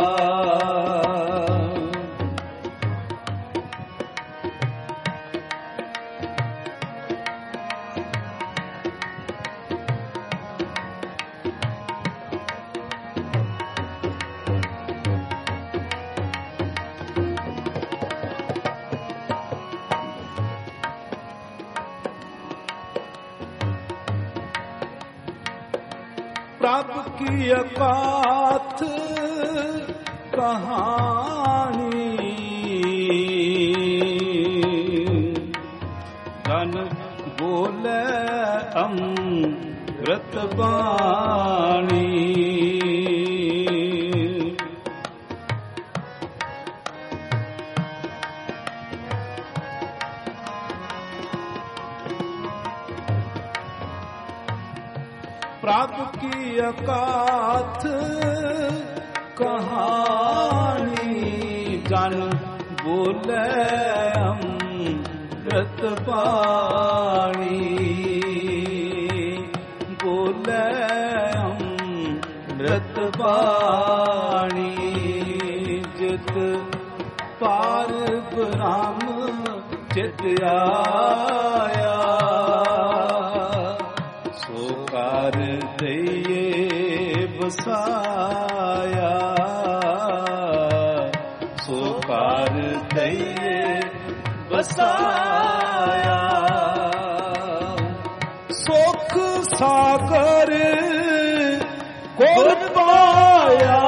प्रभ की अकाथ कहानी, धन बोले अमृत बाणी। प्रभ की अकाथ कहानी, जन बोले अमृत बाणी, बोले अमृत बाणी। जित पार ब्रह्म चित आया, सो कार दइए बसाया, सो कार दइए बसाया। सुख सागर गुर पाया,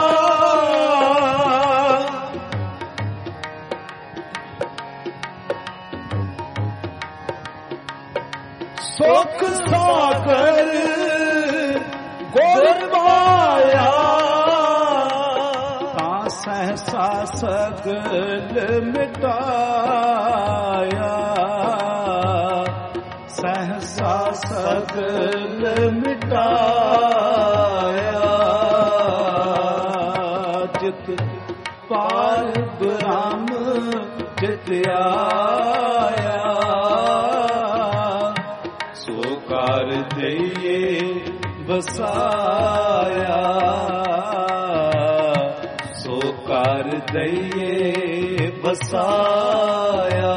सुख सागर गुर पाया। ता सहसा सगल मिटाया, सहसा सगल मिटाया। जित पार ब्रह्म चित आया, सो कार दइए बसाया, सो कार दइए बसाया।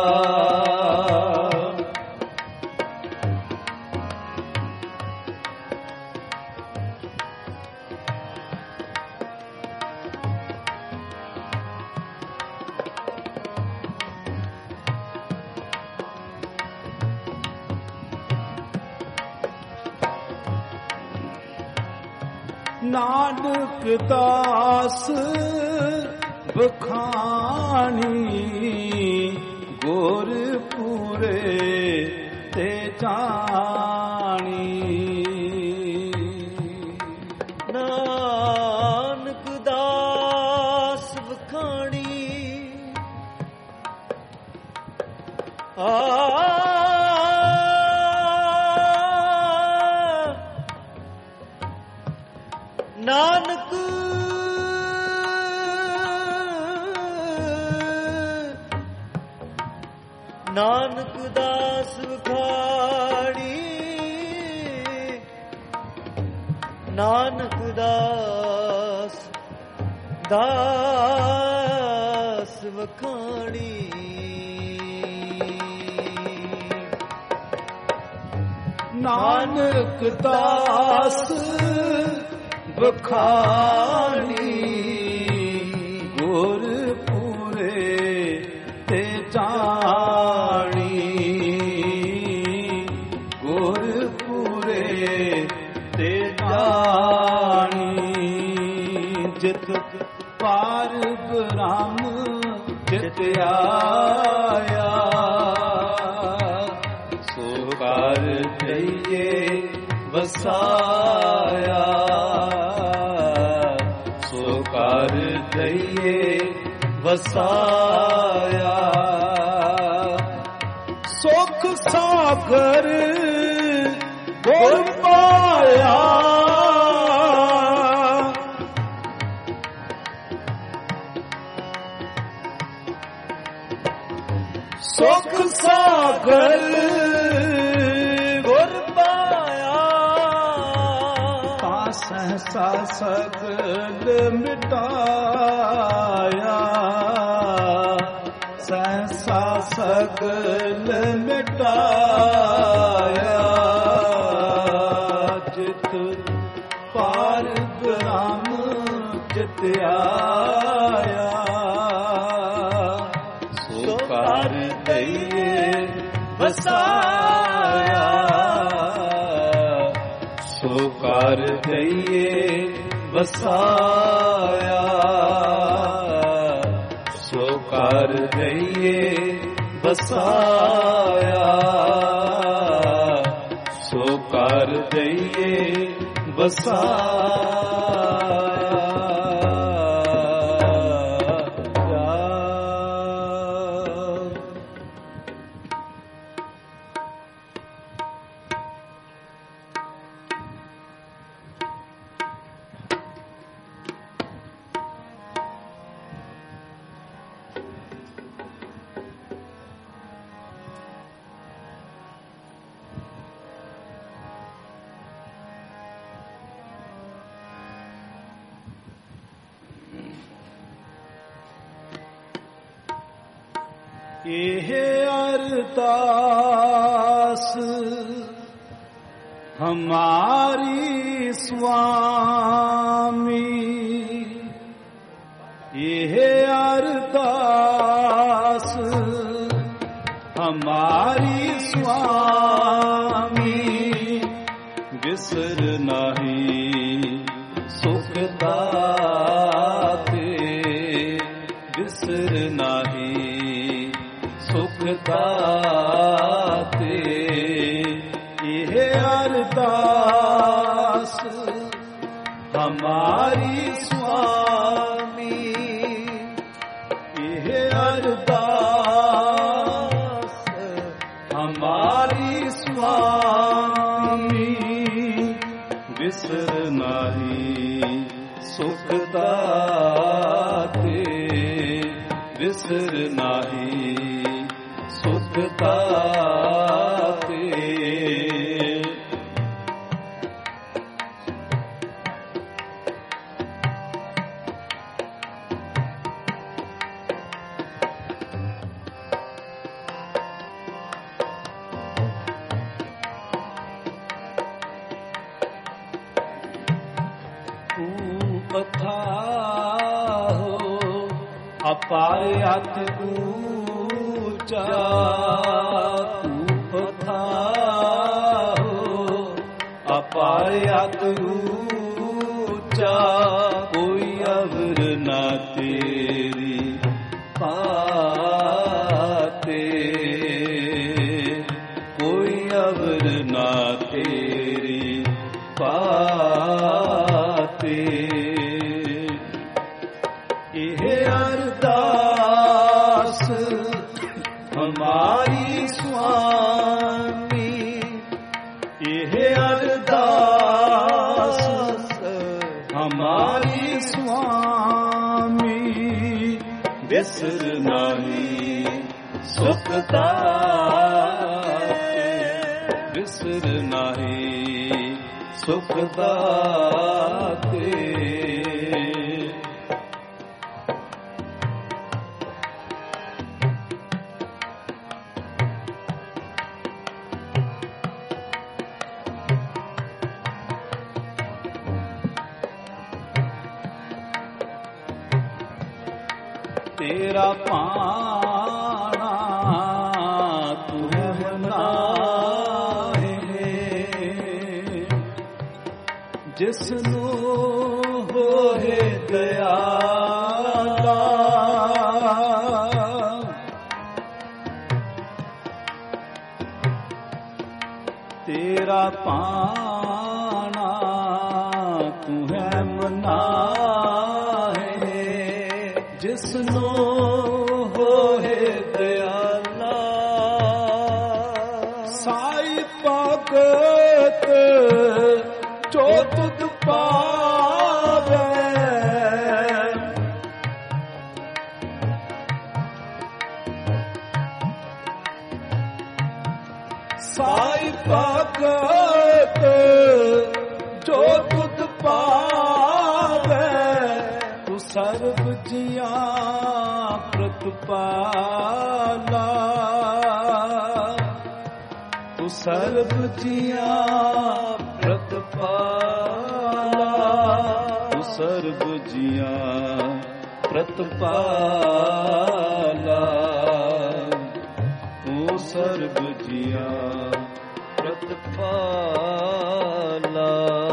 नानक दास बखानी, गुर पूरे ते जानी। नानक दास बखानी, ਨਾਨਕ ਨਾਨਕ ਦਾਸ ਵਖਾੜੀ ਨਾਨਕ ਦਾਸ ਦਾਸ ਵਖਾਣੀ ਨਾਨਕ ਦਾਸ ਵਖਾਣੀ ਗੁਰ ਪੂਰੇ ਤੇ ਜਾਣੀ ਗੁਰ ਪੂਰੇ ਤੇ ਜਾਣੀ ਜਿਤ ਪਾਰ ਬ੍ਰਹਮ ਜਿਤ ਆਇਆ ਸੋ ਕਰ ਦਈਏ ਵਸਾਇਆ ਸੋ ਕਰ ਦਈਏ ਵਸਾਇਆ ਸੁਖ ਸਾਗਰ ਗੁਰ ਪਾਇਆ ਸੁਖ ਸਾਗਰ ਗੁਰ ਪਾਇਆ ਤਾਂ ਸਹਸਾ ਸਗਲ ਮਿਟਾਇਆ ਸਹਸਾ ਸਗਲ ਮਿਟਾਇਆ ਜਿਤ ਪਾਰ ਬ੍ਰਹਮ ਜਿਤ ਆਇਆ ਸੋ ਕਰ ਦਈਏ ਵਸਾਇਆ ਸੋ ਕਰ ਦਈਏ ਵਸਾਇਆ ਸੋ ਕਰ ਦਈਏ ਵਸਾਇਆ ਸੋ ਕਰ ਦਈਏ ਇਹ ਅਰਦਾਸ ਹਮਾਰੀ ਸੁਆਮੀ ਇਹ ਅਰਦਾਸ ਹਮਾਰੀ ਸੁਆਮੀ ਬਿਸਰ ਨਹੀਂ ਸੁਖ ਦਾਤੇ ਬਿਸਰ ਨਹੀਂ ਸੁਖ ਦਾਤੇ ਇਹ ਅਰਦਾਸ ਹਮਾਰੀ ਸੁਆਮੀ ਇਹ ਅਰਦਾਸ ਹਮਾਰੀ ਸੁਆਮੀ ਬਿਸਰ ਨਹੀਂ ਸੁਖ ਦਾਤੇ ਬਿਸਰ ਨਹੀਂ ਸੁਖ ਦਾਤੇ ਅਪਾਰ ਅਤ ਊਚਾ ਤੂੰ ਪਥਾਹੋ ਅਪਾਰ ਅਤ ਊਚਾ ਕੋਈ ਅਵਰ ਨਾ ਤੇਰੀ ਪਾਤੇ ਕੋਈ ਅਵਰ ਨਾ ਤੇਰੀ ਪਾਤੇ ਇਹ ਅਰਦਾਸ ਹਮਾਰੀ ਵਿਸਰ ਨਾਹੀ ਸੁਖ ਦਾਤੇ, ਵਿਸਰ ਨਾਹੀ ਸੁਖ ਦਾਤੇ। ਤੇਰਾ ਭਾਣਾ ਤੂੰ ਮਨਾਏ, ਜਿਸਨੂੰ ਹੋਏ ਦਇਆਲਾ। ਤੇਰਾ ਭਾਣਾ ਤੂੰ ਹੈ ਮਨਾਏ, ਜਿਸਨੂੰ ਹੋਏ ਦਇਆਲਾ। ਸਾਈ ਭਗਤ ਜੋ ਤੁਧ ਪਾਵੇ, ਸਾਈ ਭਗਤ ਜੋ ਤੁਧ ਪਾਵੇ, ਤੂੰ ਸਰਬ ਜੀਆਂ ਪ੍ਰਤਪਾਲਾ। ਤੂੰ ਸਰਬ ਜੀਆਂ ਪ੍ਰਤਪਾਲਾ, ਤੂੰ ਸਰਬ ਜੀਆਂ ਪ੍ਰਤਪਾਲਾ, ਤੂੰ ਸਰਬ ਜੀਆਂ ਪ੍ਰਤਪਾਲਾ।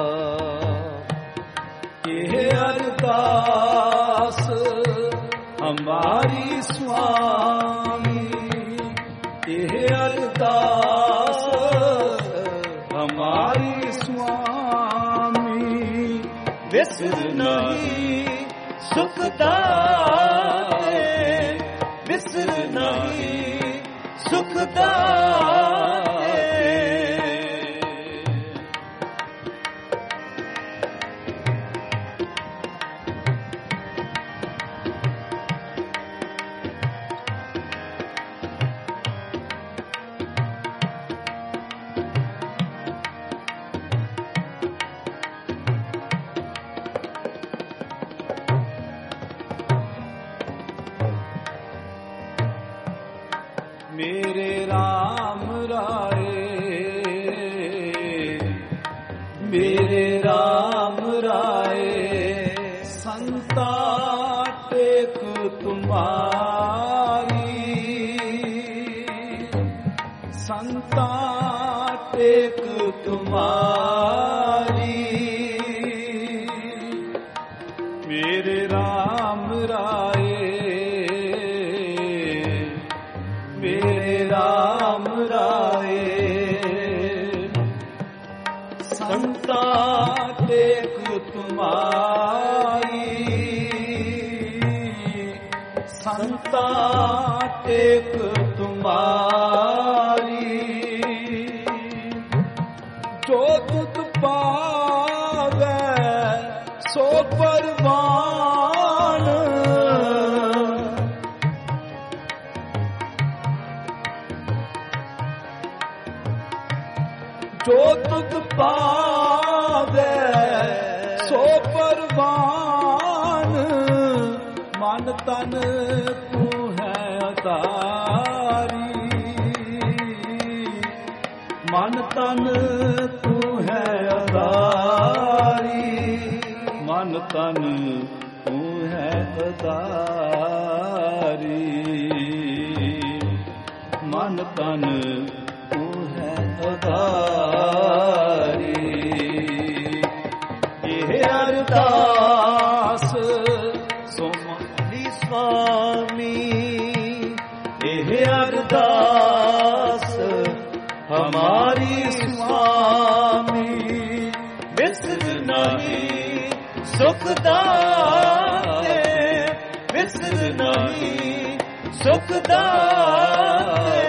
ਇਹ ਅਰਦਾਸ ਹਮਾਰੀ ਸੁਆਮੀ, ਇਹ ਅਰਦਾਸ ਹਮਾਰੀ ਸੁਆਮੀ। ਵਿਸਰ ਨਹੀਂ ਸੁਖ ਦਾਤੇ, ਵਿਸਰ ਨਹੀਂ ਸੁਖ ਦਾਤੇ। ਮੇਰੇ ਰਾਮ ਰਾਏ, ਮੇਰੇ ਰਾਮ ਰਾਏ, ਸੰਤਾ ਟੇਕ ਤੁਮਾਰੀ, ਸੰਤਾ ਟੇਕ ਤੁਮਾਰੀ। ਮੇਰੇ ਰਾਮ ਰਾਏ, ਮੇਰੇ ਰਾਮ ਰਾਏ, ਸੰਤਾ ਟੇਕ ਤੁਮਾਰੀ, ਸੰਤਾ ਟੇਕ ਤੁਮਾਰੀ। ਜੋ ਤੁਧ ਪਾਵੈ ਸੋ ਪਰਵਾਨ, ਜੋ ਤੁਧ ਪਾਵੈ ਸੋ ਪਰਵਾਨ। ਮਨ ਤਨ ਤੂੰ ਹੈ ਅਧਾਰੀ, ਮਨ ਤਨ ਤੂੰ ਹੈ ਅਧਾਰੀ, ਮਨ ਤਨ ਤੂੰ ਹੈ ਅਧਾਰੀ, ਮਨ ਤਨ ਤੂੰ ਹੈ ਅਧਾਰੀ। ਇਹ ਅਰਦਾਸ ਸੁਮਨੀ ਸੁਆਮੀ, ਇਹ ਅਰਦਾਸ ਹਮਾਰੀ ਸੁਆਮੀ। ਵਿਸਰ ਨਹੀਂ ਸੁਖ ਦਾਤੇ, ਵਿਸਰ ਨਹੀਂ ਸੁਖ ਦਾਤੇ।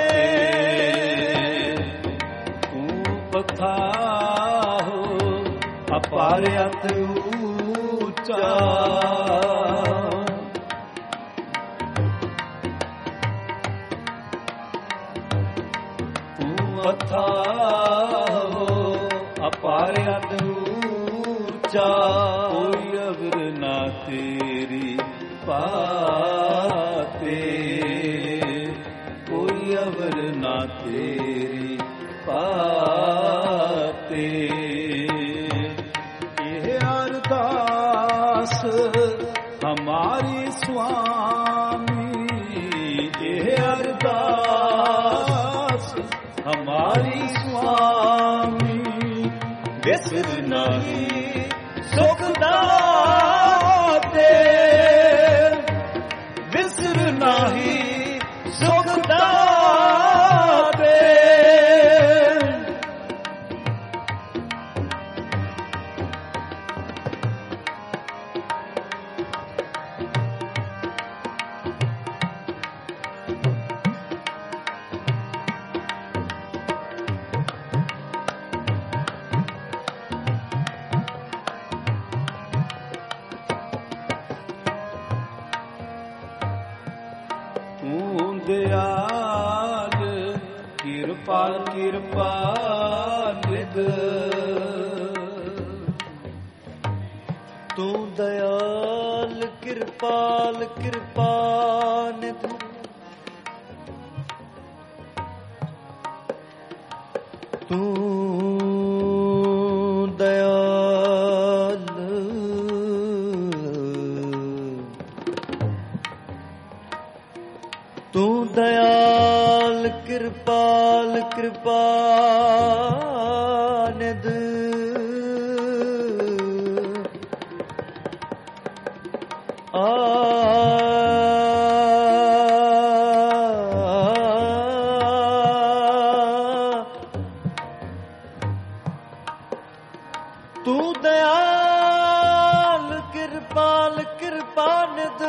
ਤੂੰ ਪਥਾਹੋ ਅਪਾਰ ਅਤ ਊਚਾ, ਮਥਾ ਹੋ ਅਪਾਰ ਅਦੂਚਾ ਕੋਈ ਅਵਰ ਨਾ ਤੇਰੀ ਪਾਤੇ ਕੋਈ ਅਵਰ ਨਾ ਤੇਰੀ ਪਾਤੇ ਇਹ ਅਰਦਾਸ ਹਮਾਰੀ ਸੁਆਮੀ ਇਹ ਅਰਦਾਸ ਹਮਾਰੀ ਸੁਆਮੀ ਵਿਸਰ ਨਹੀਂ ਸੁਖ ਦਾਤੇ ਵਿਸਰ ਨਹੀਂ ਸੁਖ ਦਾਤੇ ਦਿਆਲ ਕਿਰਪਾਲ ਕਿਰਪਾਲਿਦ ਤੂੰ ਦਇਆਲ ਕਿਰਪਾਲ ਕਿਰਪਾਨਿਧ ਤੂੰ ਦਇਆਲ ਤੂੰ ਦਇਆਲ ਕਿਰਪਾਲ ਕਿਰਪਾਨਿਧ ਤੂੰ ਦਇਆਲ ਕਿਰਪਾਲ ਕਿਰਪਾਨਿਧ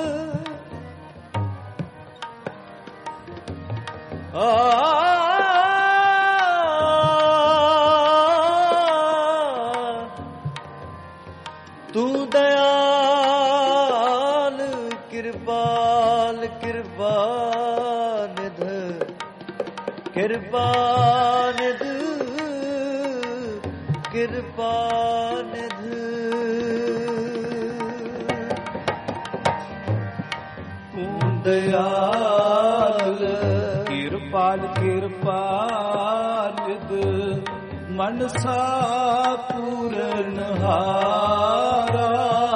ਤੂੰ ਦਇਆਲ ਕਿਰਪਾਲ ਕਿਰਪਾਨਿਧ ਕਿਰਪਾਨਿਧ ਕਿਰਪਾਨਿਧ ਤੂੰ ਦਇਆਲ ਕਿਰਪਾਲ ਕਿਰਪਾਲਿਦ ਮਨਸਾ ਪੂਰਨ ਹਾਰਾ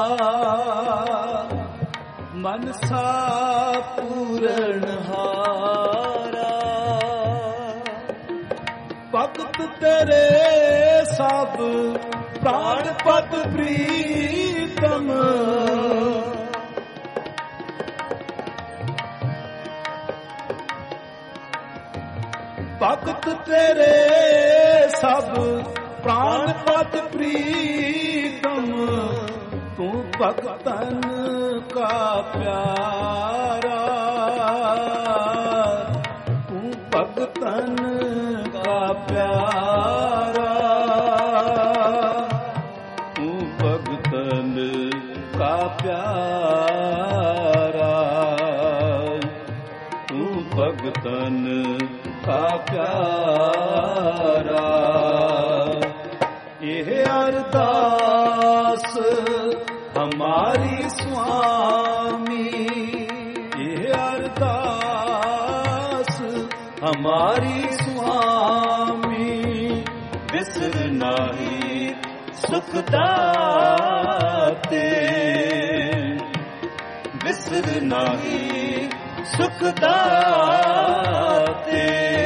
ਮਨਸਾ ਪੂਰਨ ਹਾਰਾ ਭਗਤ ਤੇਰੇ ਸਭ ਪ੍ਰਾਣ ਪਦ ਪ੍ਰੀਤਮ ਭਗਤ ਤੇਰੇ ਸਭ ਪ੍ਰਾਣ ਪਦ ਪ੍ਰੀਤਮ ਤੂੰ ਭਗਤਨ ਕਾ ਪਿਆਰਾ ਤੂੰ ਭਗਤਨ ਕਾ ਪਿਆਰਾ ਤੂੰ ਭਗਤਨ ਕਾ ਪਿਆਰਾ ਤੂੰ ਭਗਤਨ ਕਾ ਪਿਆਰਾ ਇਹ ਅਰਦਾਸ ਹਮਾਰੀ ਸੁਆਮੀ ਇਹ ਅਰਦਾਸ ਹਮਾਰੀ ਸੁਆਮੀ ਵਿਸਰ ਨਾਹੀ ਸੁਖ ਦਾਤੇ ਵਿਸਰ ਨਾਹੀ ਸੁਖ ਦਾਤੇ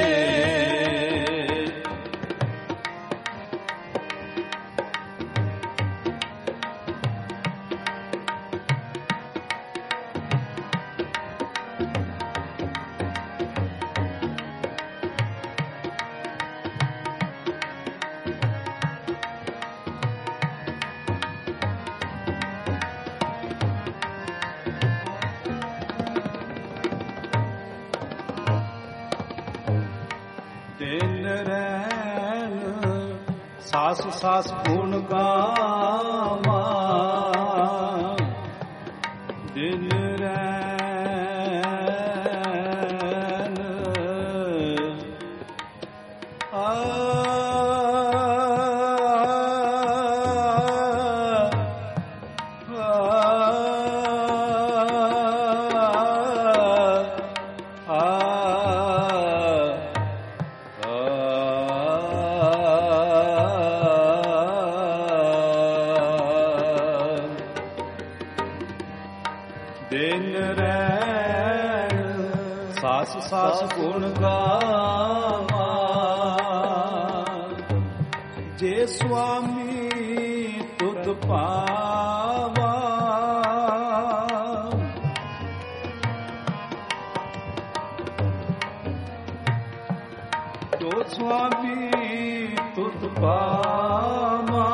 ਸਾਸ ਸਾਸ ਗੁਣ ਗਾਵਾਂ ਦਿਨ ਰੈਨ ਸਾਸ ਸਾਸ ਗੁਣ ਗਾਵਾਂ ਜੇ ਸੁਆਮੀ ਤੁਧ ਪਾਵਾ ਜੋ ਸੁਆਮੀ ਤੁਧ ਪਾਵਾ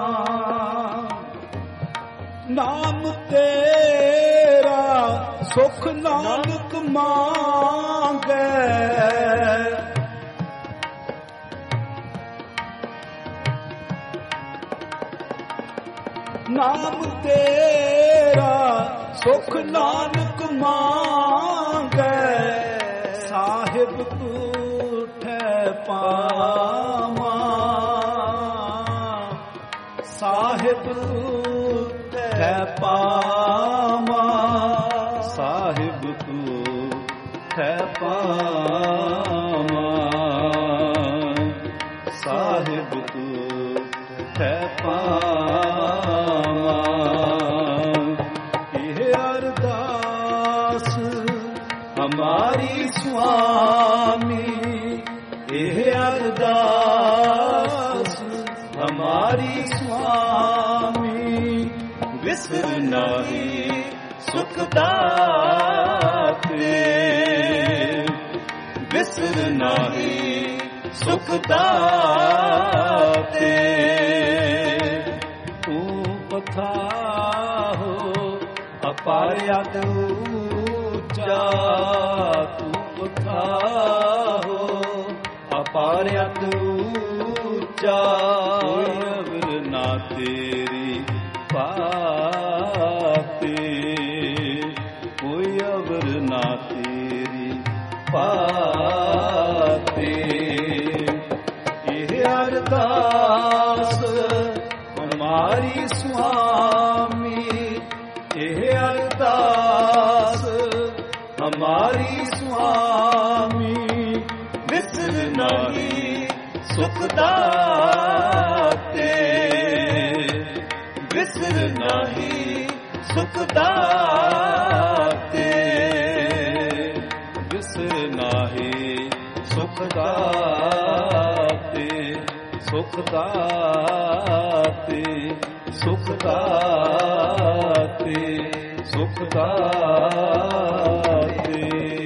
ਨਾਮ ਤੇਰਾ ਸੁਖ ਨਾਨਕ ਮੰਗੈ ਨਾਮ ਤੇਰਾ ਸੁਖ ਨਾਨਕ ਮੰਗੈ ਸਾਹਿਬ ਤੂਠੈ ਪਾਵਾਂ ਸਾਹਿਬ ਤੂਠੈ ਪਾਵਾਂ ਸਾਹਿਬ ਤੂਠੈ ਪਾਵਾਂ ਸਾਹਿਬ ਤੂਠੈ ਪਾਵਾਂ ਇਹ ਅਰਦਾਸ ਹਮਾਰੀ ਸੁਆਮੀ ਇਹ ਅਰਦਾਸ ਹਮਾਰੀ ਸੁਆਮੀ ਵਿਸਰ ਨਾਹੀ ਸੁਖ ਦਾਤੇ ਵਿਸਰ ਨਾਹੀ ਸੁਖ ਦਾਤੇ ਤੂੰ ਪਥਾਹੋ ਅਪਾਰਿਆਤ ਉੱਚਾ ਤੂੰ ਪਥਾਹੋ ਅਪਾਰਿਆਤ ਉੱਚਾ ਕੋਈ ਅਵਰ ਨਾ ਤੇਰੀ ਪਾਤੇ ਕੋਈ ਅਵਰ ਨਾ ਤੇਰੀ ਪਾਤੇ ਇਹ ਅਰਦਾਸ ਹਮਾਰੀ ਸੁਆਮੀ ਇਹ ਅਰਦਾਸ ਹਮਾਰੀ ਸੁਆਮੀ ਵਿਸਰ ਨਾਹੀ ਸੁਖ ਦਾਤੇ ਵਿਸਰ ਨਾਹੀ ਸੁਖ ਦਾਤੇ ਵਿਸਰ ਨਾਹੀ ਸੁਖ ਦਾਤੇ ਸੁਖ ਦਾਤੇ ਸੁਖ ਦਾਤੇ ਸੁਖ ਦਾਤੇ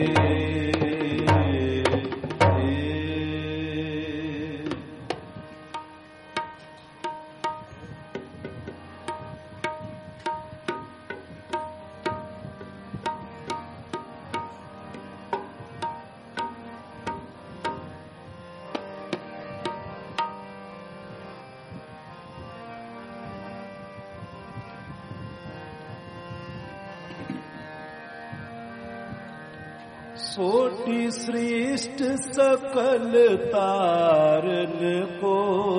सोटी श्रेष्ठ सकल तारन को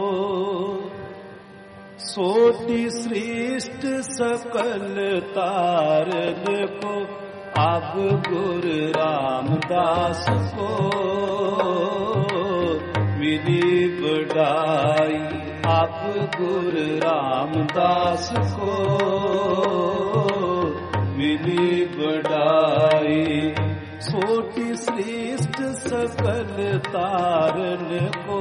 सोटी श्रेष्ठ सकल तारन को अब गुरु रामदास को मिली बढ़ाई अब गुरु रामदास को मिली बढ़ाई सोटी श्रेष्ठ सकल तारन को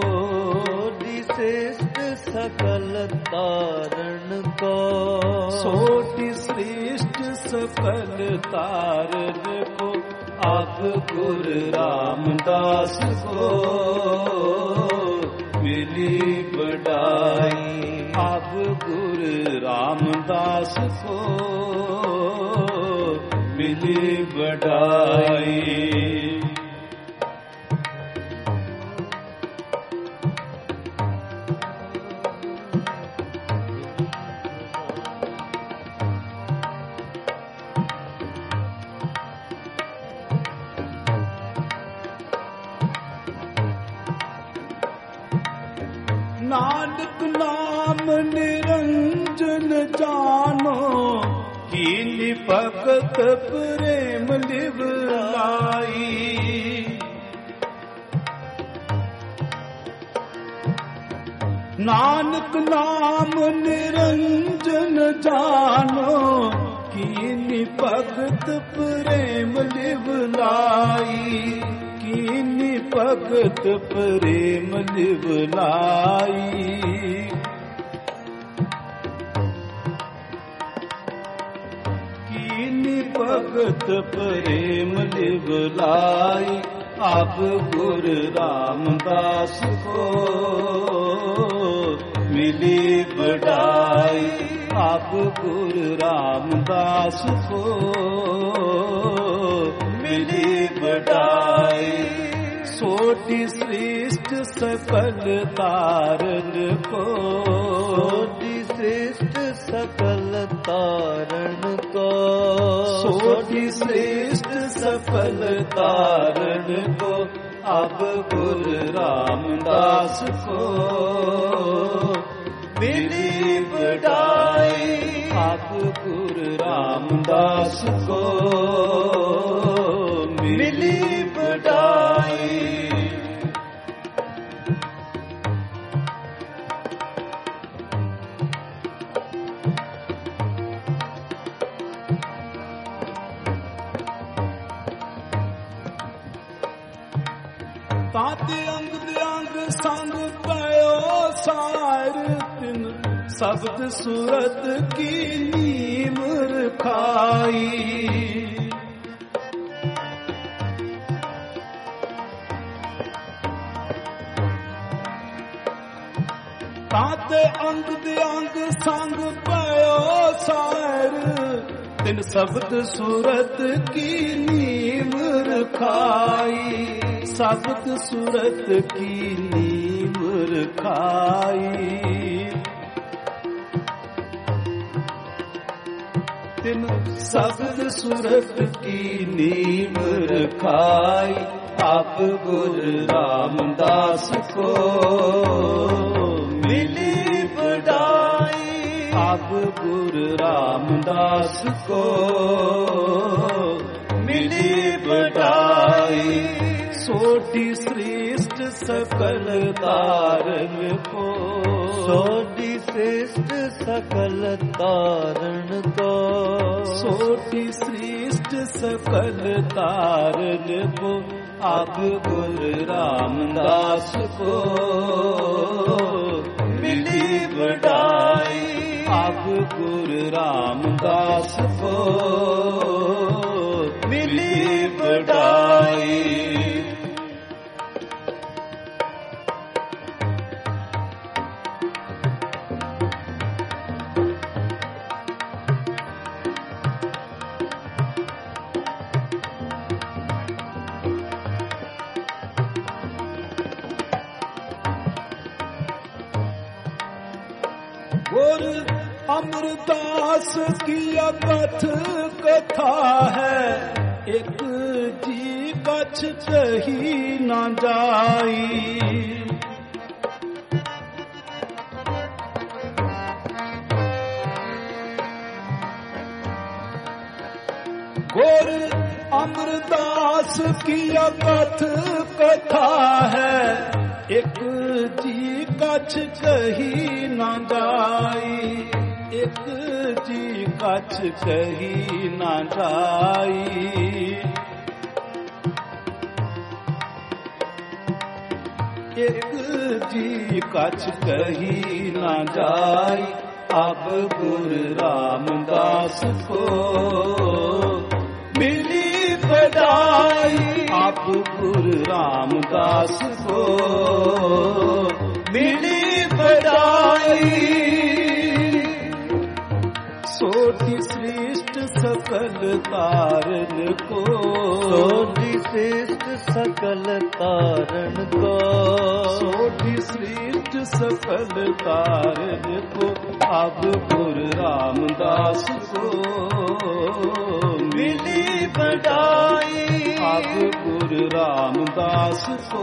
श्रेष्ठ सकल तारण को सोटी श्रेष्ठ सकल तारन को अब गुरु रामदास को मिली बढ़ाई अब गुरु रामदास को मिली बढ़ाई नानक नाम निरंजन जानो कीनी भगत प्रेम लिव लाई नानक नाम निरंजन जानो कीनी भगत प्रेम लिव लाई भगत प्रेम लिवलाई। कीनी भगत प्रेम लिवलाई, अब गुरु रामदास को मिली बढ़ाई। अब गुरु रामदास को मिली बढ़ाई। सोटी श्रेष्ठ सकल तारन को, सोटी श्रेष्ठ सकल तारण को, सोटी श्रेष्ठ सकल तारण को, अब गुरु रामदास को मिली बढ़ाई। अब गुरु रामदास को मिली बढ़ाई। ताते अंग अंग संग पयो सार तिन, शब्द सूरत की नीम रखाई। ताते अंग संग पयो सार तिन, शब्द सूरत की नीम रखाई। शब्द सूरत की नीम रखाई। तिन शब्द सूरत की नीम रखाई। अब गुरु रामदास को मिली बढ़ाई। अब गुरु रामदास को मिली बढ़ाई। सोटी श्रेष्ठ सकल तारण को, सोटी श्रेष्ठ सकल तारण को, सोटी श्रेष्ठ सकल तारण को, अब गुरु रामदास को मिली बढ़ाई। अब गुरु रामदास को मिली बढ़ाई। गुरु अमरदास की कथ कथा है, एक जी कछ कही न जाई। गुरु अमरदास की कथ कथा है, एक जी कछ कही न जाई। एक जी कछ कही न जाई। एक जी कछ कही न जाई। अब गुरु रामदास को मिली बढ़ाई। अब गुरु रामदास को मिली बढ़ाई। सोटी श्रेष्ठ सकल तारण को, सोटी श्रेष्ठ सकल तारण को, सोटी श्रेष्ठ सकल तारण को, अब गुरु रामदास को मिली बढ़ाई। अब गुरु रामदास को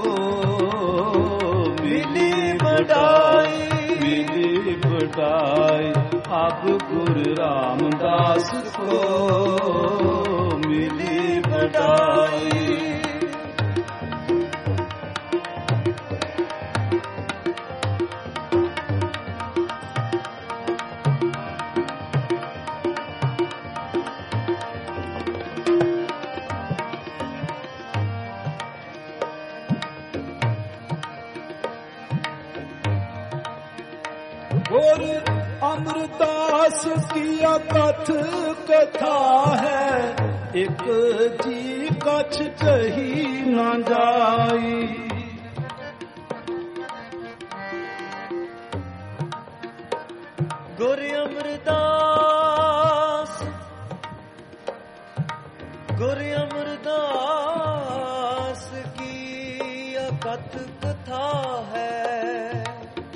मिली बढ़ाई। मिली बढ़ाई। अब गुरु रामदास को मिली बढ़ाई। ਗੁਰ ਅਮਰਦਾਸ ਕੀ ਕਥ ਕਥਾ ਹੈ, ਇਕ ਜੀ ਕਛ ਕਹੀ ਨਾ ਜਾਈ। ਗੁਰ ਅਮਰਦਾਸ ਕੀ ਕਥ ਕਥਾ ਹੈ,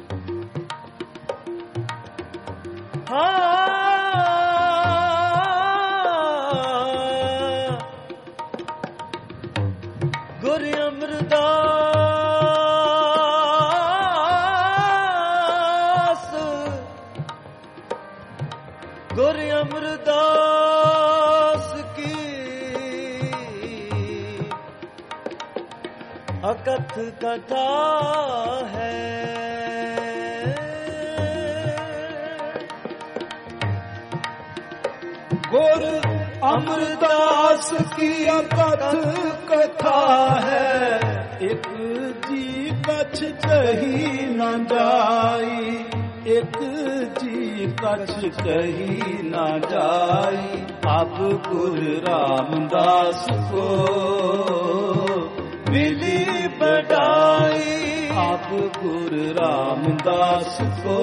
ਗੁਰ ਅਮਰਦਾਸ ਕੀ ਅਕਥ ਕਥਾ ਹੈ। ਗੁਰ ਅਮਰਦਾਸ ਕੀ ਕਥ ਕਥਾ ਹੈ, ਇਕ ਜੀ ਕਛ ਕਹੀ ਨਾ ਜਾਈ। ਇਕ ਜੀ ਕਛ ਕਹੀ ਨਾ ਜਾਈ। ਅਬ ਗੁਰ ਰਾਮਦਾਸ ਕੋ ਮਿਲੀ ਬੜਾਈ। ਅਬ ਗੁਰ ਰਾਮਦਾਸ ਕੋ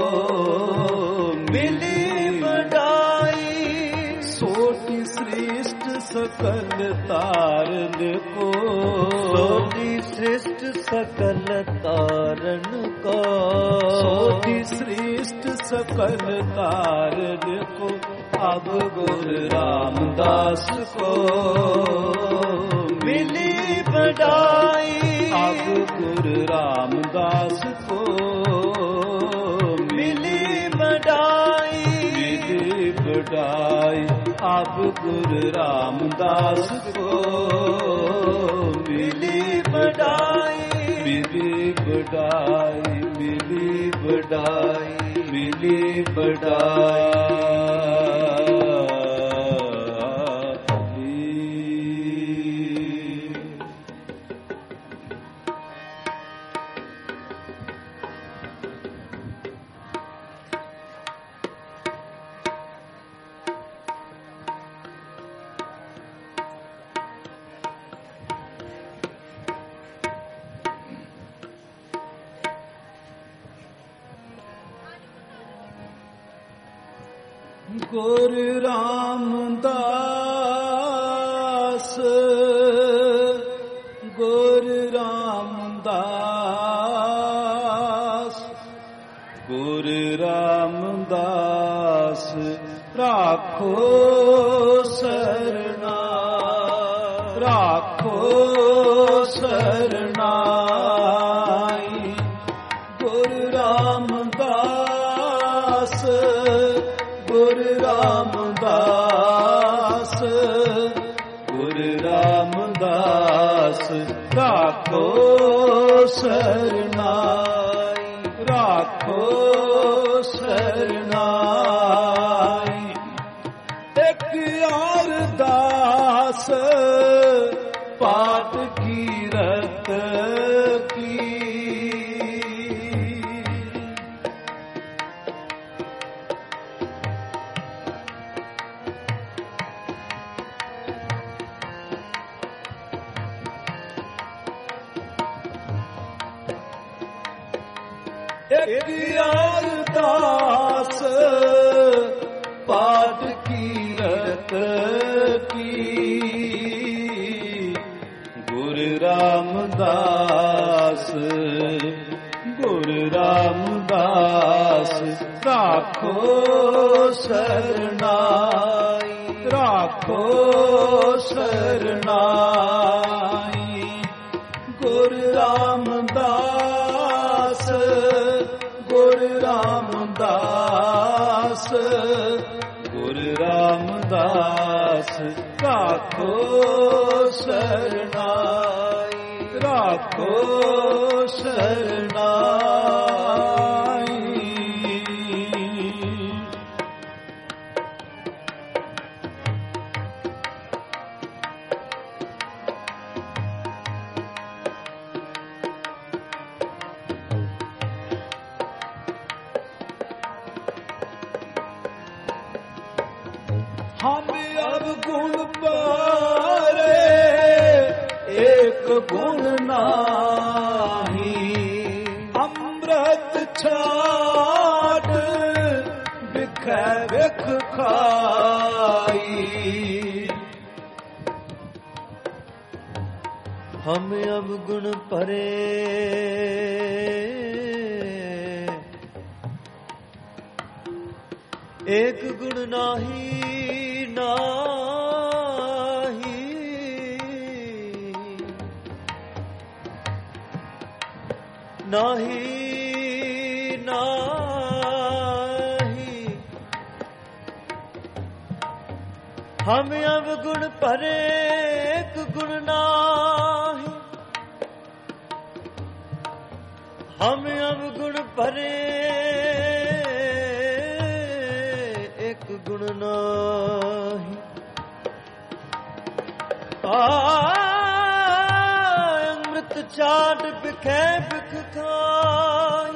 ਮਿਲੀ ਬੜਾਈ। ਸੋਟੀ ਸ੍ਰੇਸ਼ਟ ਸਕਲ ਤਾਰਨ ਕੋ, ਸੋਟੀ ਸ੍ਰੇਸ਼ਟ ਸਕਲ ਤਾਰਨ ਕੋ, ਸੋਟੀ ਸ੍ਰੇਸ਼ਟ ਸਕਲ ਤਾਰਨ ਕੋ। ਅਬ ਗੁਰ ਰਾਮਦਾਸ ਕੋ ਮਿਲੀ ਬੜਾਈ। ਅਬ ਗੁਰ ਰਾਮਦਾਸ ਕੋ ਮਿਲੀ ਬੜਾਈ। ਮਿਲੀ ਬੜਾਈ। ਅਬ ਗੁਰ ਰਾਮਦਾਸ ਕੋ ਮਿਲੀ ਬੜਾਈ। ਮਿਲੀ ਬੜਾਈ। ਮਿਲੀ ਬੜਾਈ। ਮਿਲੀ ਬੜਾਈ। ਗੁਰ ਰਾਮਦਾਸ, ਗੁਰ ਰਾਮਦਾਸ, ਗੁਰ ਰਾਮਦਾਸ ਰਾਖੋ ਸਰਣਾ, ਰਾਖੋ ਸਰਨਾਈ। ਗੁਰ ਰਾਮਦਾਸ, ਗੁਰ ਰਾਮਦਾਸ, ਗੁਰ ਰਾਮਦਾਸ ਰਾਖੋ ਸਰਨਾਈ। ਰਾਖੋ ਸਰਨਾਈ। ਇੱਕ ਅਰਦਾਸ ਪਾਠ ਕੀਰਤ ਕੀ, ਇੱਕ ਅਰਦਾਸ ਪਾਠ ਕੀਰਤ ਕੀ। ਗੁਰ ਰਾਮਦਾਸ, ਗੁਰ ਰਾਮਦਾਸ ਰਾਖੋ ਸਰਨਾਈ। ਰਾਖੋ ਸਰਨਾਈ। ਗੁਰ ਰਾਮਦਾਸ, ਗੁਰ ਰਾਮਦਾਸ, ਗੁਰ ਰਾਮਦਾਸ ਰਾਖੋ ਸਰਨਾਈ। ਰਾਖੋ ਸਰਨਾਈ। हम अब गुण पारे एक गुण नाही, अमृत छाट बिखै बिख खाई। हम अब गुण परे एक गुण नाही नाही, नाही नाही। हम अब गुण परे एक गुण नाही, हम अब गुण परे एक गुण नाही। अमृत चाट बिखै बिख खाई,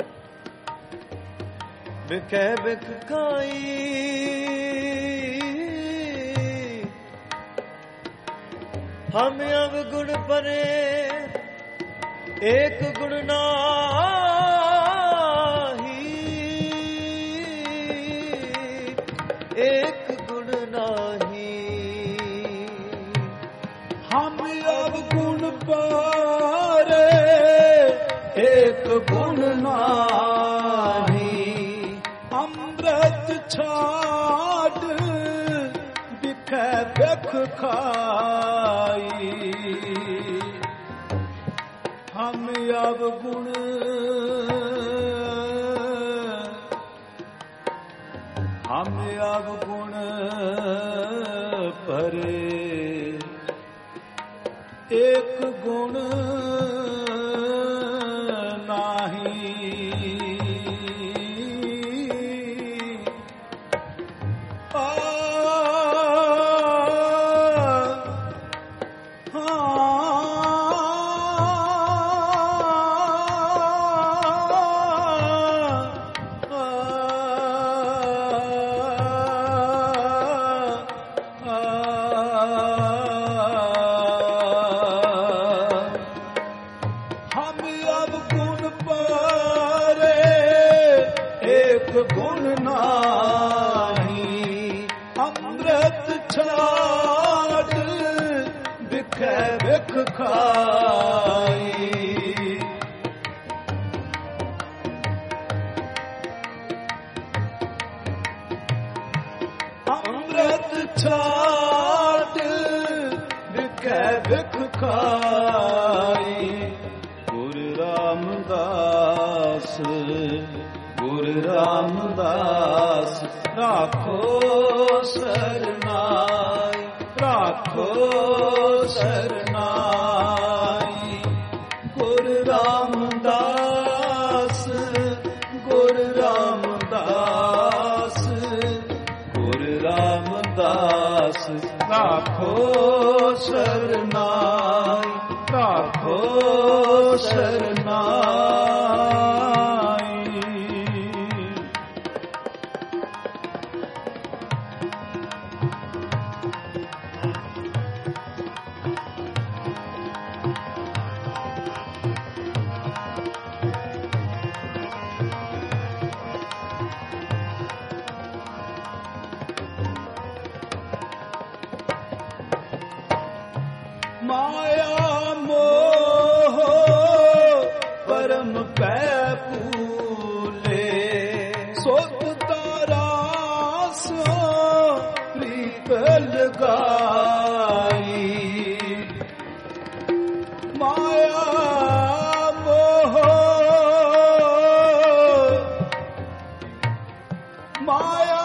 बिखै बिख खाई। हम अब गुण परे एक गुण नाही, एक गुण नाही। हम अब गुण पारे एक गुण नाही, अमृत छाट बिखै बिख खाई। हम अब गुण हम अब गुण परे एक गुण नाही, गुण नाही, अमृत छाट बिखै बिख खाई। अमृत छाट बिखै बिख खाई। गुरु रामदास गुरु रामदास राखो सरनाई, राखो सरनाई। गुरु रामदास गुरु रामदास गुरु रामदास राखो सरनाई, राखो सरनाई। माया मोह परम पै पूले, सोत तारास प्रीत लगाई। माया मोह माया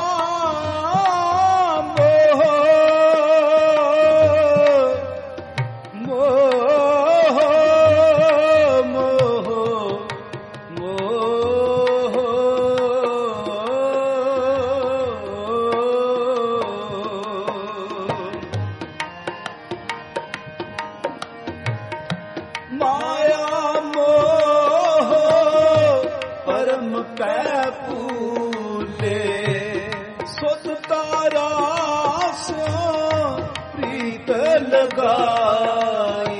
माया मोह परम पै पूले, सुत तारा ਲਗਾਈ।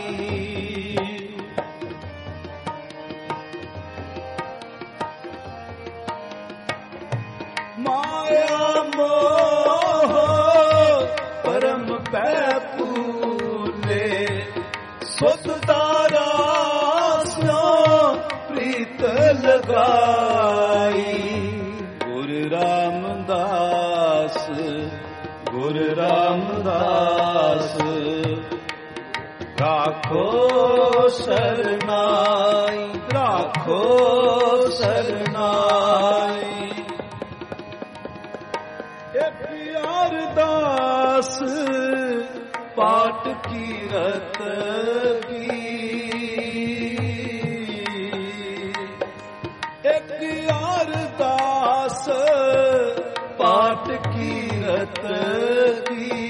ਮਾਇਆ ਮੋਹ ਪਰਮ ਪੈ ਭੂਲੇ, ਸੁਧ ਤਾਰਾ ਸਿਉ ਪ੍ਰੀਤ ਲਗਾਈ। ਗੁਰ ਰਾਮਦਾਸ ਗੁਰ ਰਾਮਦਾਸ ਰਾਖੋ ਸਰਨਾਈ, ਰਾਖੋ ਸਰਨਾਈ। ਇੱਕ ਅਰਦਾਸ ਪਾਠ ਕੀਰਤ ਕੀ, ਇੱਕ ਅਰਦਾਸ ਪਾਠ ਕੀਰਤ ਕੀ।